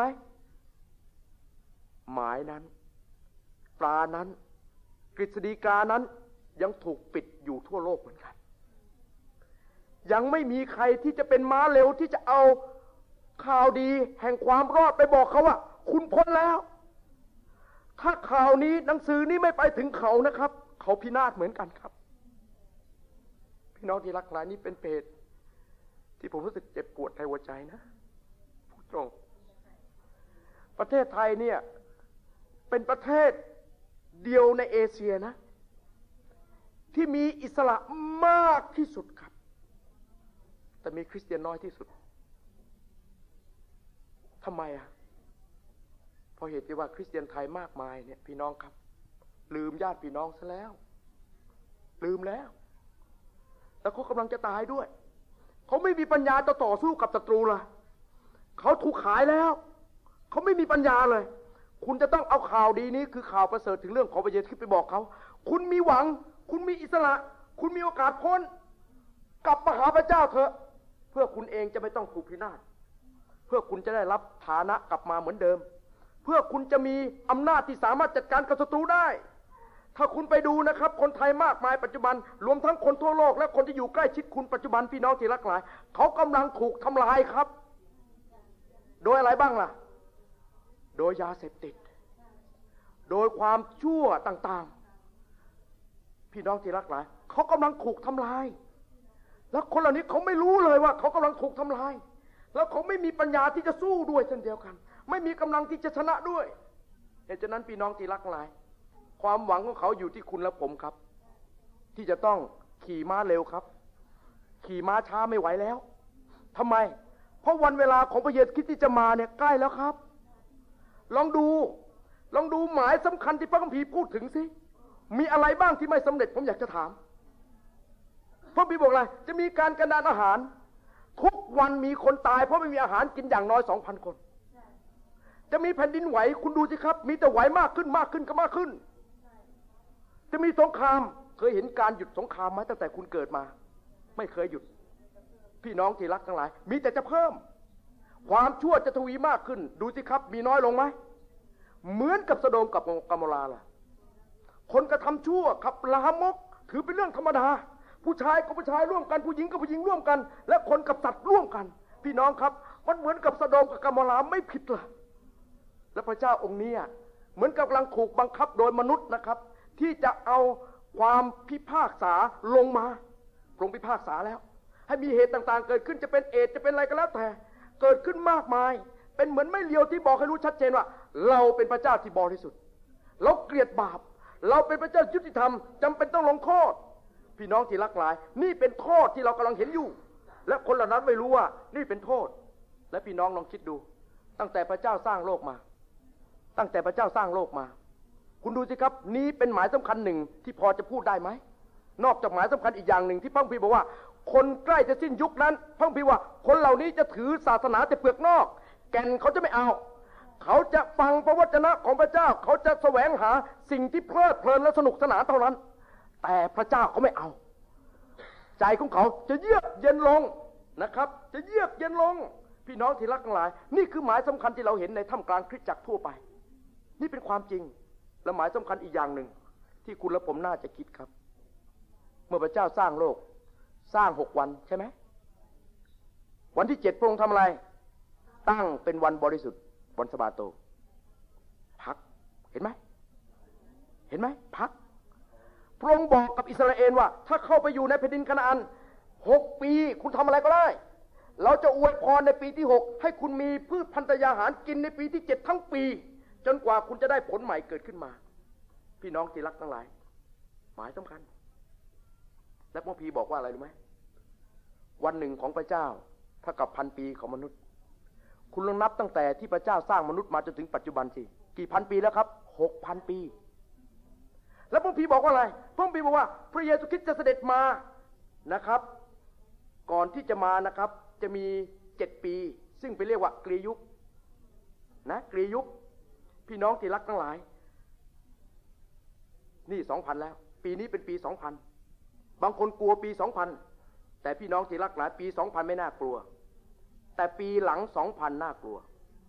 หมายนั้นตรานั้นกฤษฎีกานั้นยังถูกปิดอยู่ทั่วโลกเหมือนกันยังไม่มีใครที่จะเป็นม้าเร็วที่จะเอาข่าวดีแห่งความรอดไปบอกเขาว่าคุณพ้นแล้วถ้าข่าวนี้หนังสือนี้ไม่ไปถึงเขานะครับเขาพินาศเหมือนกันครับพี่น้องที่รักหลายนี่เป็นเพศที่ผมรู้สึกเจ็บปวดในหัวใจนะพูดตรงประเทศไทยเนี่ยเป็นประเทศเดียวในเอเชียนะที่มีอิสระมากที่สุดครับแต่มีคริสเตียนน้อยที่สุดทำไมอ่ะเพราะเหตุที่ว่าคริสเตียนไทยมากมายเนี่ยพี่น้องครับลืมญาติพี่น้องซะแล้วลืมแล้วแล้วเขากำลังจะตายด้วยเขาไม่มีปัญญาจะต่อสู้กับศัตรูเลยเขาถูกขายแล้วเขาไม่มีปัญญาเลยคุณจะต้องเอาข่าวดีนี้คือข่าวประเสริฐถึงเรื่องของพระเยซูคริสต์ไปบอกเขาคุณมีหวังคุณมีอิสระคุณมีโอกาสพ้นกลับมาหาพระเจ้าเถอะเพื่อคุณเองจะไม่ต้องถูกพินาศเพื่อคุณจะได้รับฐานะกลับมาเหมือนเดิมเพื่อคุณจะมีอำนาจที่สามารถจัดการกับศัตรูได้ถ้าคุณไปดูนะครับคนไทยมากมายปัจจุบันรวมทั้งคนทั่วโลกและคนที่อยู่ใกล้ชิดคุณปัจจุบันพี่น้องที่รักหลายเขากำลังถูกทำลายครับโดยอะไรบ้างล่ะโดยยาเสพติดโดยความชั่วต่างๆพี่น้องที่รักหลายเขากำลังถูกทำลายแล้วคนเหล่านี้เขาไม่รู้เลยว่าเขากำลังถูกทำลายแล้วเขาไม่มีปัญญาที่จะสู้ด้วยเช่นเดียวกันไม่มีกำลังที่จะชนะด้วยเหตุฉะนั้นพี่น้องที่รักทั้งหลายความหวังของเขาอยู่ที่คุณและผมครับที่จะต้องขี่ม้าเร็วครับขี่ม้าช้าไม่ไหวแล้วทำไมเพราะวันเวลาของพระเยซูคริสต์ที่จะมาเนี่ยใกล้แล้วครับลองดูลองดูหมายสำคัญที่พระคัมภีร์พูดถึงสิมีอะไรบ้างที่ไม่สำเร็จผมอยากจะถามพระคัมภีร์บอกอะไรจะมีการกระดานอาหารทุกวันมีคนตายเพราะไม่มีอาหารกินอย่างน้อย สองพัน คนจะมีแผ่นดินไหวคุณดูสิครับมีแต่ไหวมากขึ้นมากขึ้นก็มากขึ้นจะมีสงครามเคยเห็นการหยุดสงครามไหมตั้งแต่คุณเกิดมาไม่เคยหยุดพี่น้องที่รักทั้งหลายมีแต่จะเพิ่มความชั่วจะทวีมากขึ้นดูสิครับมีน้อยลงไหมเหมือนกับสโดมกับกอโมราล่ะคนกระทำชั่วขับลามกถือเป็นเรื่องธรรมดาผู้ชายกับผู้ชายร่วมกันผู้หญิงกับผู้หญิงร่วมกันและคนกับสัตว์ร่วมกันพี่น้องครับมันเหมือนกับสโดมกับกอโมราไม่ผิดล่ะและพระเจ้าองค์นี้เหมือนกับกำลังถูกบังคับโดยมนุษย์นะครับที่จะเอาความพิพากษาลงมาพระองค์พิพากษาแล้วให้มีเหตุต่างๆเกิดขึ้นจะเป็นเอดจะเป็นอะไรก็แล้วแต่เกิดขึ้นมากมายเป็นเหมือนไม่เลียวที่บอกให้รู้ชัดเจนว่าเราเป็นพระเจ้าที่บริสุทธิ์เราเกลียดบาปเราเป็นพระเจ้ายุติธรรมจำเป็นต้องลงโทษพี่น้องที่รักหลายนี่เป็นโทษที่เรากำลังเห็นอยู่และคนเหล่านั้นไม่รู้ว่านี่เป็นโทษและพี่น้องลองคิดดูตั้งแต่พระเจ้าสร้างโลกมาตั้งแต่พระเจ้าสร้างโลกมาคุณดูสิครับนี้เป็นหมายสำคัญหนึ่งที่พอจะพูดได้ไหมนอกจากหมายสำคัญอีกอย่างหนึ่งที่พระคัมภีร์บอกว่าคนใกล้จะสิ้นยุคนั้นพระคัมภีร์ว่าคนเหล่านี้จะถือศาสนาแต่เปลือกนอกแก่นเขาจะไม่เอาเขาจะฟังพระวจนะของพระเจ้าเขาจะแสวงหาสิ่งที่เพลิดเพลินและสนุกสนานเท่านั้นแต่พระเจ้าเขาไม่เอาใจของเขาจะเยือกเย็นลงนะครับจะเยือกเย็นลงพี่น้องที่รักทั้งหลายนี่คือหมายสำคัญที่เราเห็นในท่ามกลางคริสตจักรทั่วไปนี่เป็นความจริงและหมายสำคัญอีกอย่างหนึ่งที่คุณและผมน่าจะคิดครับเมื่อพระเจ้าสร้างโลกสร้างหกวันใช่ไหมวันที่เจ็ดพระองค์ทำอะไรตั้งเป็นวันบริสุทธิ์วันสะบาโตพักเห็นไหมเห็นไหมพักพระองค์บอกกับอิสราเอลว่าถ้าเข้าไปอยู่ในแผ่นดินคานาอันหกปีคุณทำอะไรก็ได้เราจะอวยพรในปีที่หกให้คุณมีพืชพันธุ์ยาหารกินในปีที่เจ็ดทั้งปีจนกว่าคุณจะได้ผลใหม่เกิดขึ้นมาพี่น้องที่รักทั้งหลายหมายสำคัญและพระพีบอกว่าอะไรรู้ไหมวันหนึ่งของพระเจ้าเท่ากับพันปีของมนุษย์คุณลองนับตั้งแต่ที่พระเจ้าสร้างมนุษย์มาจนถึงปัจจุบันสิกี่พันปีแล้วครับหกพันปีแล้วพระพีบอกว่าอะไรพระพีบอกว่าพระเยซูคริสต์จะเสด็จมานะครับก่อนที่จะมานะครับจะมีเจ็ดปีซึ่งไปเรียกว่ากรียุคนะกรียุคพี่น้องที่รักทั้งหลายนี่สองพันแล้วปีนี้เป็นปีสองพันบางคนกลัวปีสองพันแต่พี่น้องที่รักหลายปีสองพันไม่น่ากลัวแต่ปีหลังสองพันน่ากลัว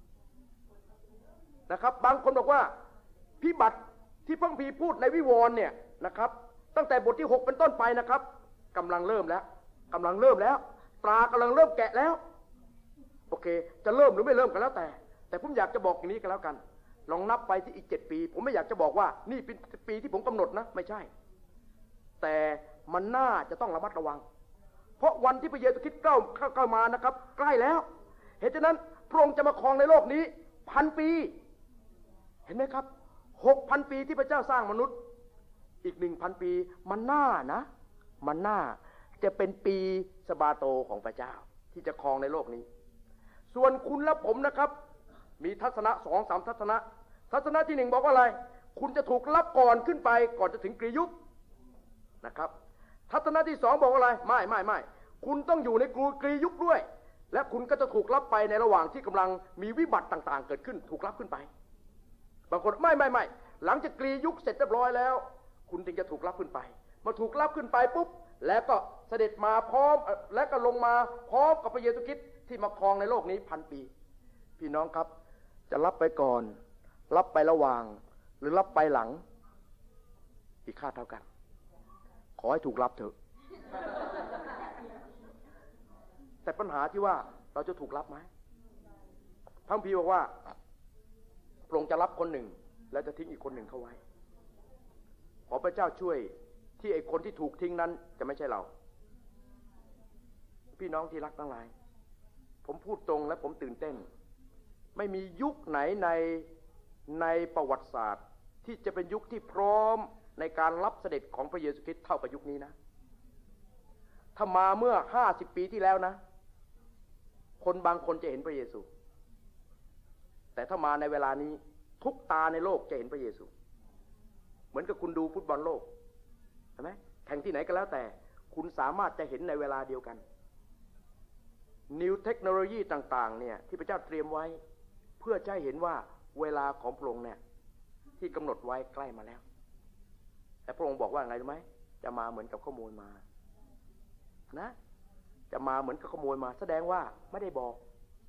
นะครับบางคนบอกว่าพิบัติที่พระคัมภีร์พูดในวิวรณ์เนี่ยนะครับตั้งแต่บทที่หกเป็นต้นไปนะครับกำลังเริ่มแล้วกำลังเริ่มแล้วตรากำลังเริ่มแกะแล้วโอเคจะเริ่มหรือไม่เริ่มกันแล้วแต่แต่ผมอยากจะบอกอย่างนี้กันแล้วกันลองนับไปที่อีกเจ็ดปีผมไม่อยากจะบอกว่านี่เป็นปีที่ผมกำหนดนะไม่ใช่แต่มันน่าจะต้องระมัดระวังเพราะวันที่พระเยซูคริสต์เข้าเข้ามานะครับใกล้แล้วเหตุฉะนั้นพระองค์จะมาครองในโลกนี้พันปีเห็นไหมครับหกพันปีที่พระเจ้าสร้างมนุษย์อีกหนึ่งพันปีมันน่านะมันน่าจะเป็นปีสะบาโตของพระเจ้าที่จะครองในโลกนี้ส่วนคุณและผมนะครับมีทัศนะสองสามทัศนะทัศนะที่หนึ่งบอกว่าอะไรคุณจะถูกรับก่อนขึ้นไปก่อนจะถึงกรียุคนะครับทัศนะที่สองบอกว่าอะไรไม่ไม่ไม่คุณต้องอยู่ในกรียุคด้วยและคุณก็จะถูกรับไปในระหว่างที่กำลังมีวิบัติต่างๆเกิดขึ้นถูกรับขึ้นไปบางคนไม่ไม่ไม่หลังจากกรียุคเสร็จเรียบร้อยแล้วคุณถึงจะถูกรับขึ้นไปมาถูกรับขึ้นไปปุ๊บแล้วก็เสด็จมาพร้อมและก็ลงมาพร้อมกับพระเยซูคริสต์ที่มาครองในโลกนี้พันปีพี่น้องครับจะรับไปก่อนรับไประหว่างหรือรับไปหลังอีกค่าเท่ากันขอให้ถูกรับเถอะแต่ปัญหาที่ว่าเราจะถูกรับไหมพระคัมภีร์บอกว่าพระองค์จะรับคนหนึ่งแล้วจะทิ้งอีกคนหนึ่งเข้าไว้ขอพระเจ้าช่วยที่ไอ้คนที่ถูกทิ้งนั้นจะไม่ใช่เราพี่น้องที่รักทั้งหลายผมพูดตรงและผมตื่นเต้นไม่มียุคไหนในในประวัติศาสตร์ที่จะเป็นยุคที่พร้อมในการรับเสด็จของพระเยซูคริสต์เท่ากับยุคนี้นะถ้ามาเมื่อห้าสิบปีที่แล้วนะคนบางคนจะเห็นพระเยซูแต่ถ้ามาในเวลานี้ทุกตาในโลกจะเห็นพระเยซูเหมือนกับคุณดูฟุตบอลโลกเห็นไหมแข่งที่ไหนก็แล้วแต่คุณสามารถจะเห็นในเวลาเดียวกันนิวเทคโนโลยีต่างๆเนี่ยที่พระเจ้าเตรียมไว้เพื่อจะให้เห็นว่าเวลาของพระองค์เนี่ยที่กำหนดไว้ใกล้มาแล้วแต่พระองค์บอกว่าไงรู้ไหมจะมาเหมือนกับขโมยมานะจะมาเหมือนกับขโมยมาแสดงว่าไม่ได้บอก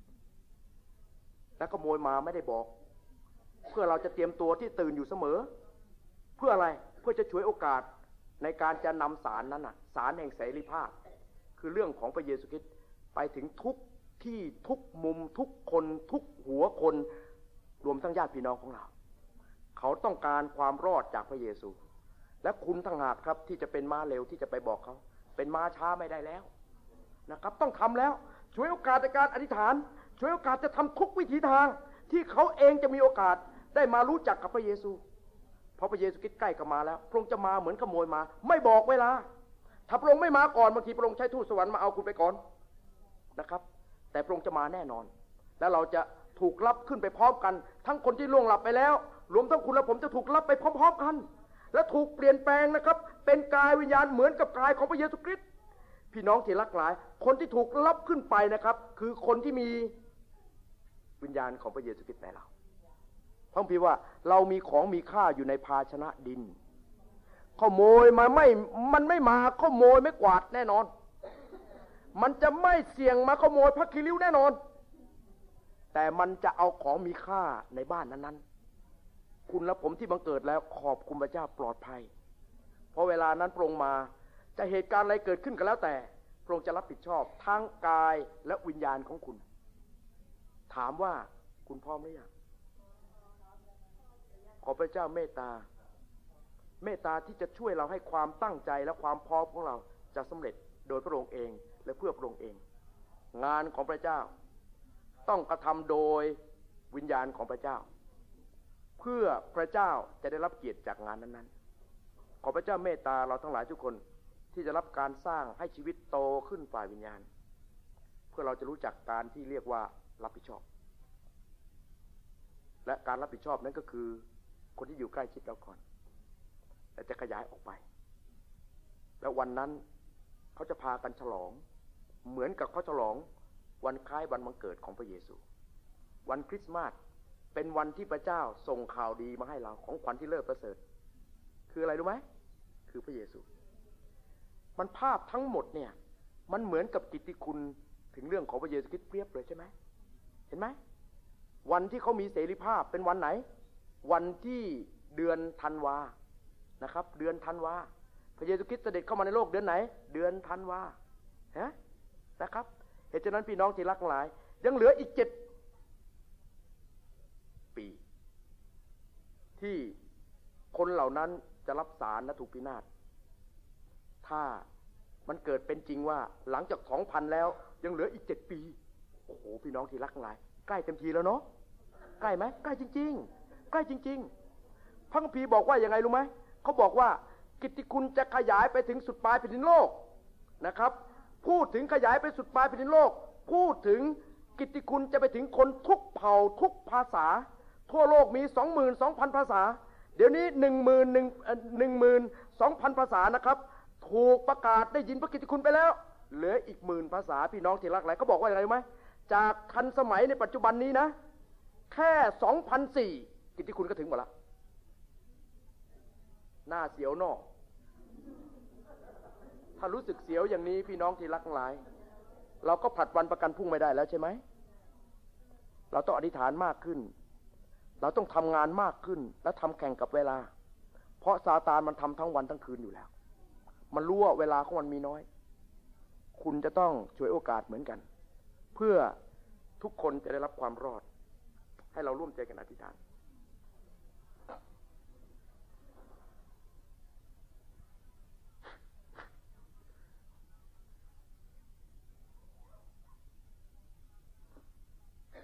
และขโมยมาไม่ได้บอกเพื่อเราจะเตรียมตัวที่ตื่นอยู่เสมอเพื่ออะไรเพื่อจะฉวยโอกาสในการจะนำสารนั้นน่ะสารแห่งเสรีภาพคือเรื่องของพระเยซูคริสต์ไปถึงทุกที่ทุกมุมทุกคนทุกหัวคนรวมทั้งญาติพี่น้องของเราเขาต้องการความรอดจากพระเยซูและคุณทั้งหากครับที่จะเป็นม้าเร็วที่จะไปบอกเขาเป็นม้าช้าไม่ได้แล้วนะครับต้องทำแล้วช่วยโอกาสในการอธิษฐานช่วยโอกาสจะทำทุกวิถีทางที่เขาเองจะมีโอกาสได้มารู้จักกับพระเยซูเพราะพระเยซูคริสต์ใกล้กับมาแล้วพระองค์จะมาเหมือนขโมยมาไม่บอกเวลาถ้าพระองค์ไม่มาก่อนบางทีพระองค์ใช้ทูตสวรรค์มาเอาคุณไปก่อนนะครับแต่พระองค์จะมาแน่นอนและเราจะถูกรับขึ้นไปพร้อมกันทั้งคนที่ล่วงหลับไปแล้วรวมทั้งคุณและผมจะถูกรับไปพร้อมๆกันและถูกเปลี่ยนแปลงนะครับเป็นกายวิญญาณเหมือนกับกายของพระเยซูคริสต์พี่น้องที่รักหลายคนที่ถูกรับขึ้นไปนะครับคือคนที่มีวิญญาณของพระเยซูคริสต์ในเราเพราะพี่ว่าเรามีของมีค่าอยู่ในภาชนะดินขโมยมาไม่มันไม่มาขโมยไม่กวาดแน่นอนมันจะไม่เสี่ยงมาขโมยพระคิริ้วแน่นอนแต่มันจะเอาของมีค่าในบ้านนั้นๆคุณและผมที่บังเกิดแล้วขอบคุณพระเจ้าปลอดภัยเพราะเวลานั้นพระองค์มาจะเหตุการณ์อะไรเกิดขึ้นก็แล้วแต่พระองค์จะรับผิดชอบทั้งกายและวิญญาณของคุณถามว่าคุณพร้อมหรือยังขอพระเจ้าเมตตาเมตตาที่จะช่วยเราให้ความตั้งใจและความพร้อมของเราจะสำเร็จโดยพระองค์เองและเพื่อพระองค์เองงานของพระเจ้าต้องกระทำโดยวิญญาณของพระเจ้าเพื่อพระเจ้าจะได้รับเกียรติจากงานนั้นๆขอพระเจ้าเมตตาเราทั้งหลายทุกคนที่จะรับการสร้างให้ชีวิตโตขึ้นฝ่ายวิญญาณเพื่อเราจะรู้จักการที่เรียกว่ารับผิดชอบและการรับผิดชอบนั้นก็คือคนที่อยู่ใกล้ชิดเราก่อนและจะขยายออกไปแล้ววันนั้นเขาจะพากันฉลองเหมือนกับเขาฉลองวันคล้ายวันบังเกิดของพระเยซูวันคริสต์มาสเป็นวันที่พระเจ้าส่งข่าวดีมาให้เราของขวัญที่เลิศประเสริฐคืออะไรรู้ไหมคือพระเยซูมันภาพทั้งหมดเนี่ยมันเหมือนกับกิตติคุณถึงเรื่องของพระเยซูคริสต์เปรียบเลยใช่ไหมเห็นไหมวันที่เขามีเสรีภาพเป็นวันไหนวันที่เดือนธันวานะครับเดือนธันวาพระเยซูคริสต์เสด็จเข้ามาในโลกเดือนไหนเดือนธันวาฮะนะครับเหตุฉะนั้นพี่น้องที่รักหลายยังเหลืออีกเจ็ดปีที่คนเหล่านั้นจะรับสารและถูกพินาศถ้ามันเกิดเป็นจริงว่าหลังจากสองพันแล้วยังเหลืออีกเจ็ดปีโอ้โหพี่น้องที่รักหลายใกล้เต็มทีแล้วเนาะใกล้ไหมใกล้จริงๆใกล้จริงๆพระคัมภีร์บอกว่ายังไงรู้ไหมเขาบอกว่ากิตติคุณจะขยายไปถึงสุดปลายแผ่นดินโลกนะครับพูดถึงขยายไปสุดปลายแผ่นดินโลกพูดถึงกิตติคุณจะไปถึงคนทุกเผ่าทุกภาษาทั่วโลกมี สองหมื่นสองพัน ภาษาเดี๋ยวนี้ หนึ่งหมื่นหนึ่งหมื่นสองพัน ภาษานะครับถูกประกาศได้ยินพระกิตติคุณไปแล้วเหลืออีกหมื่นภาษาพี่น้องที่รักหลายเขาบอกว่าอะไรรู้ไหมจากทันสมัยในปัจจุบันนี้นะแค่ สองพันสี่ร้อย กิตติคุณก็ถึงหมดละหน้าเสียวนอกถ้ารู้สึกเสียวอย่างนี้พี่น้องที่รักหลายเราก็ผลัดวันประกันพรุ่งไม่ได้แล้วใช่ไหมเราต้องอธิษฐานมากขึ้นเราต้องทำงานมากขึ้นและทำแข่งกับเวลาเพราะซาตานมันทำทั้งวันทั้งคืนอยู่แล้วมันรู้ว่าเวลาของมันมีน้อยคุณจะต้องฉวยโอกาสเหมือนกันเพื่อทุกคนจะได้รับความรอดให้เราร่วมใจกันอธิษฐาน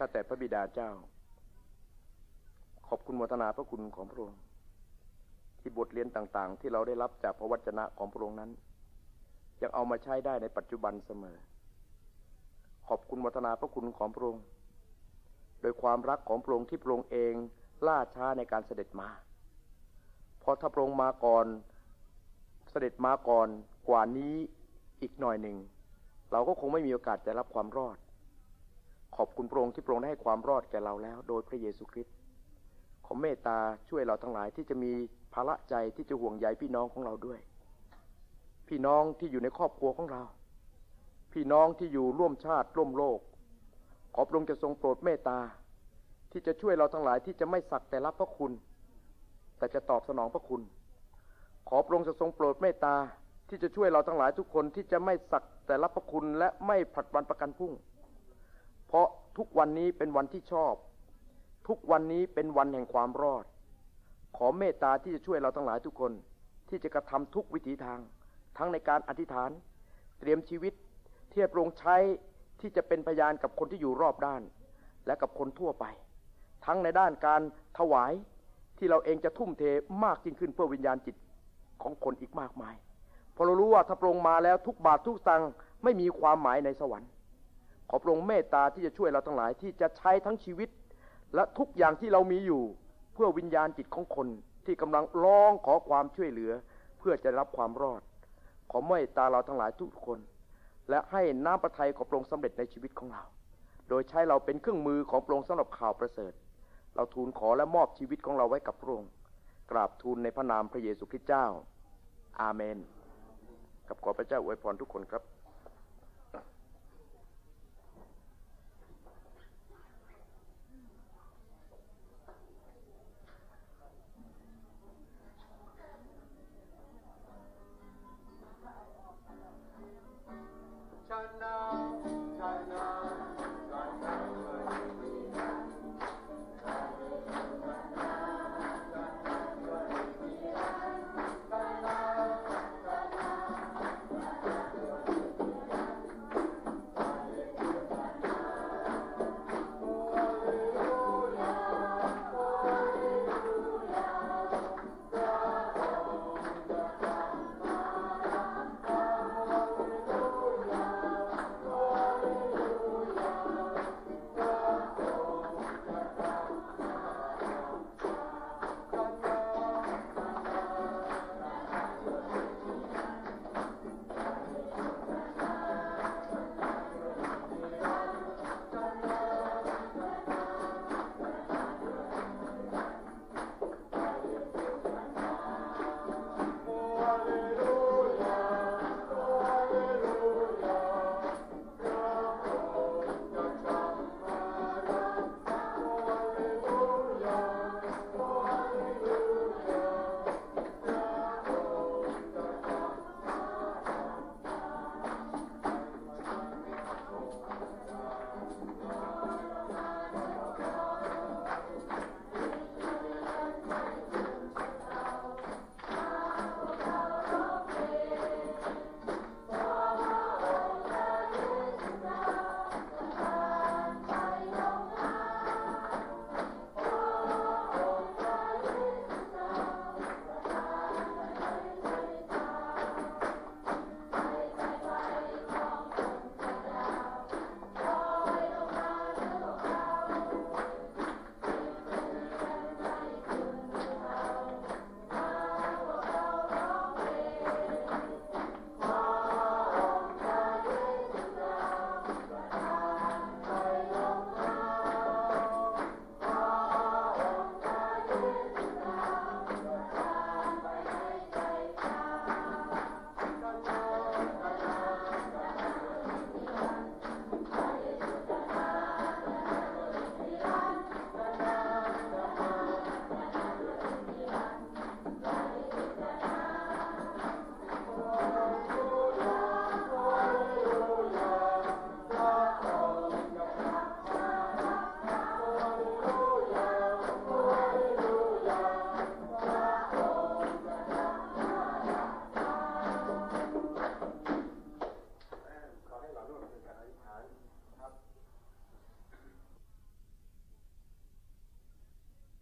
ข้าแต่พระบิดาเจ้าขอบคุณโมทนาพระคุณของพระองค์ที่บทเรียนต่างๆที่เราได้รับจากพระวจนะของพระองค์นั้นยังเอามาใช้ได้ในปัจจุบันเสมอขอบคุณโมทนาพระคุณของพระองค์โดยความรักของพระองค์ที่พระองค์เองล่าช้าในการเสด็จมาเพราะถ้าพระองค์มาก่อนเสด็จมาก่อนกว่านี้อีกหน่อยหนึ่งเราก็คงไม่มีโอกาสจะรับความรอดขอบคุณพระองค์ที่พระองค์ได้ให้ความรอดแก่เราแล้วโดยพระเยซูคริสต์ขอเมตตาช่วยเราทั้งหลายที่จะมีภาระใจที่จะห่วงใยพี่น้องของเราด้วยพี่น้องที่อยู่ในครอบครัวของเราพี่น้องที่อยู่ร่วมชาติร่วมโลกขอพระองค์จะทรงโปรดเมตตาที่จะช่วยเราทั้งหลายที่จะไม่สักแต่รับพระคุณแต่จะตอบสนองพระคุณขอพระองค์จะทรงโปรดเมตตาที่จะช่วยเราทั้งหลายทุกคนที่จะไม่สักแต่รับพระคุณและไม่ผลัดวันประกันพรุ่งเพราะทุกวันนี้เป็นวันที่ชอบทุกวันนี้เป็นวันแห่งความรอดขอเมตตาที่จะช่วยเราทั้งหลายทุกคนที่จะกระทำทุกวิถีทางทั้งในการอธิษฐานเตรียมชีวิตที่พระองค์ใช้ที่จะเป็นพยานกับคนที่อยู่รอบด้านและกับคนทั่วไปทั้งในด้านการถวายที่เราเองจะทุ่มเทมากยิ่งขึ้นเพื่อวิญญาณจิตของคนอีกมากมายเพราะเรารู้ว่าถ้าพระองค์มาแล้วทุกบาททุกสตางค์ไม่มีความหมายในสวรรค์ขอพระองค์เมตตาที่จะช่วยเราทั้งหลายที่จะใช้ทั้งชีวิตและทุกอย่างที่เรามีอยู่เพื่อวิญญาณจิตของคนที่กำลังร้องขอความช่วยเหลือเพื่อจะรับความรอดขอเมตตาเราทั้งหลายทุกคนและให้น้ำพระทัยของพระองค์สำเร็จในชีวิตของเราโดยใช้เราเป็นเครื่องมือของพระองค์สำหรับข่าวประเสริฐเราทูลขอและมอบชีวิตของเราไว้กับพระองค์กราบทูลในพระนามพระเยซูคริสต์เจ้าอาเมนกับขอพระเจ้าอวยพรทุกคนครับ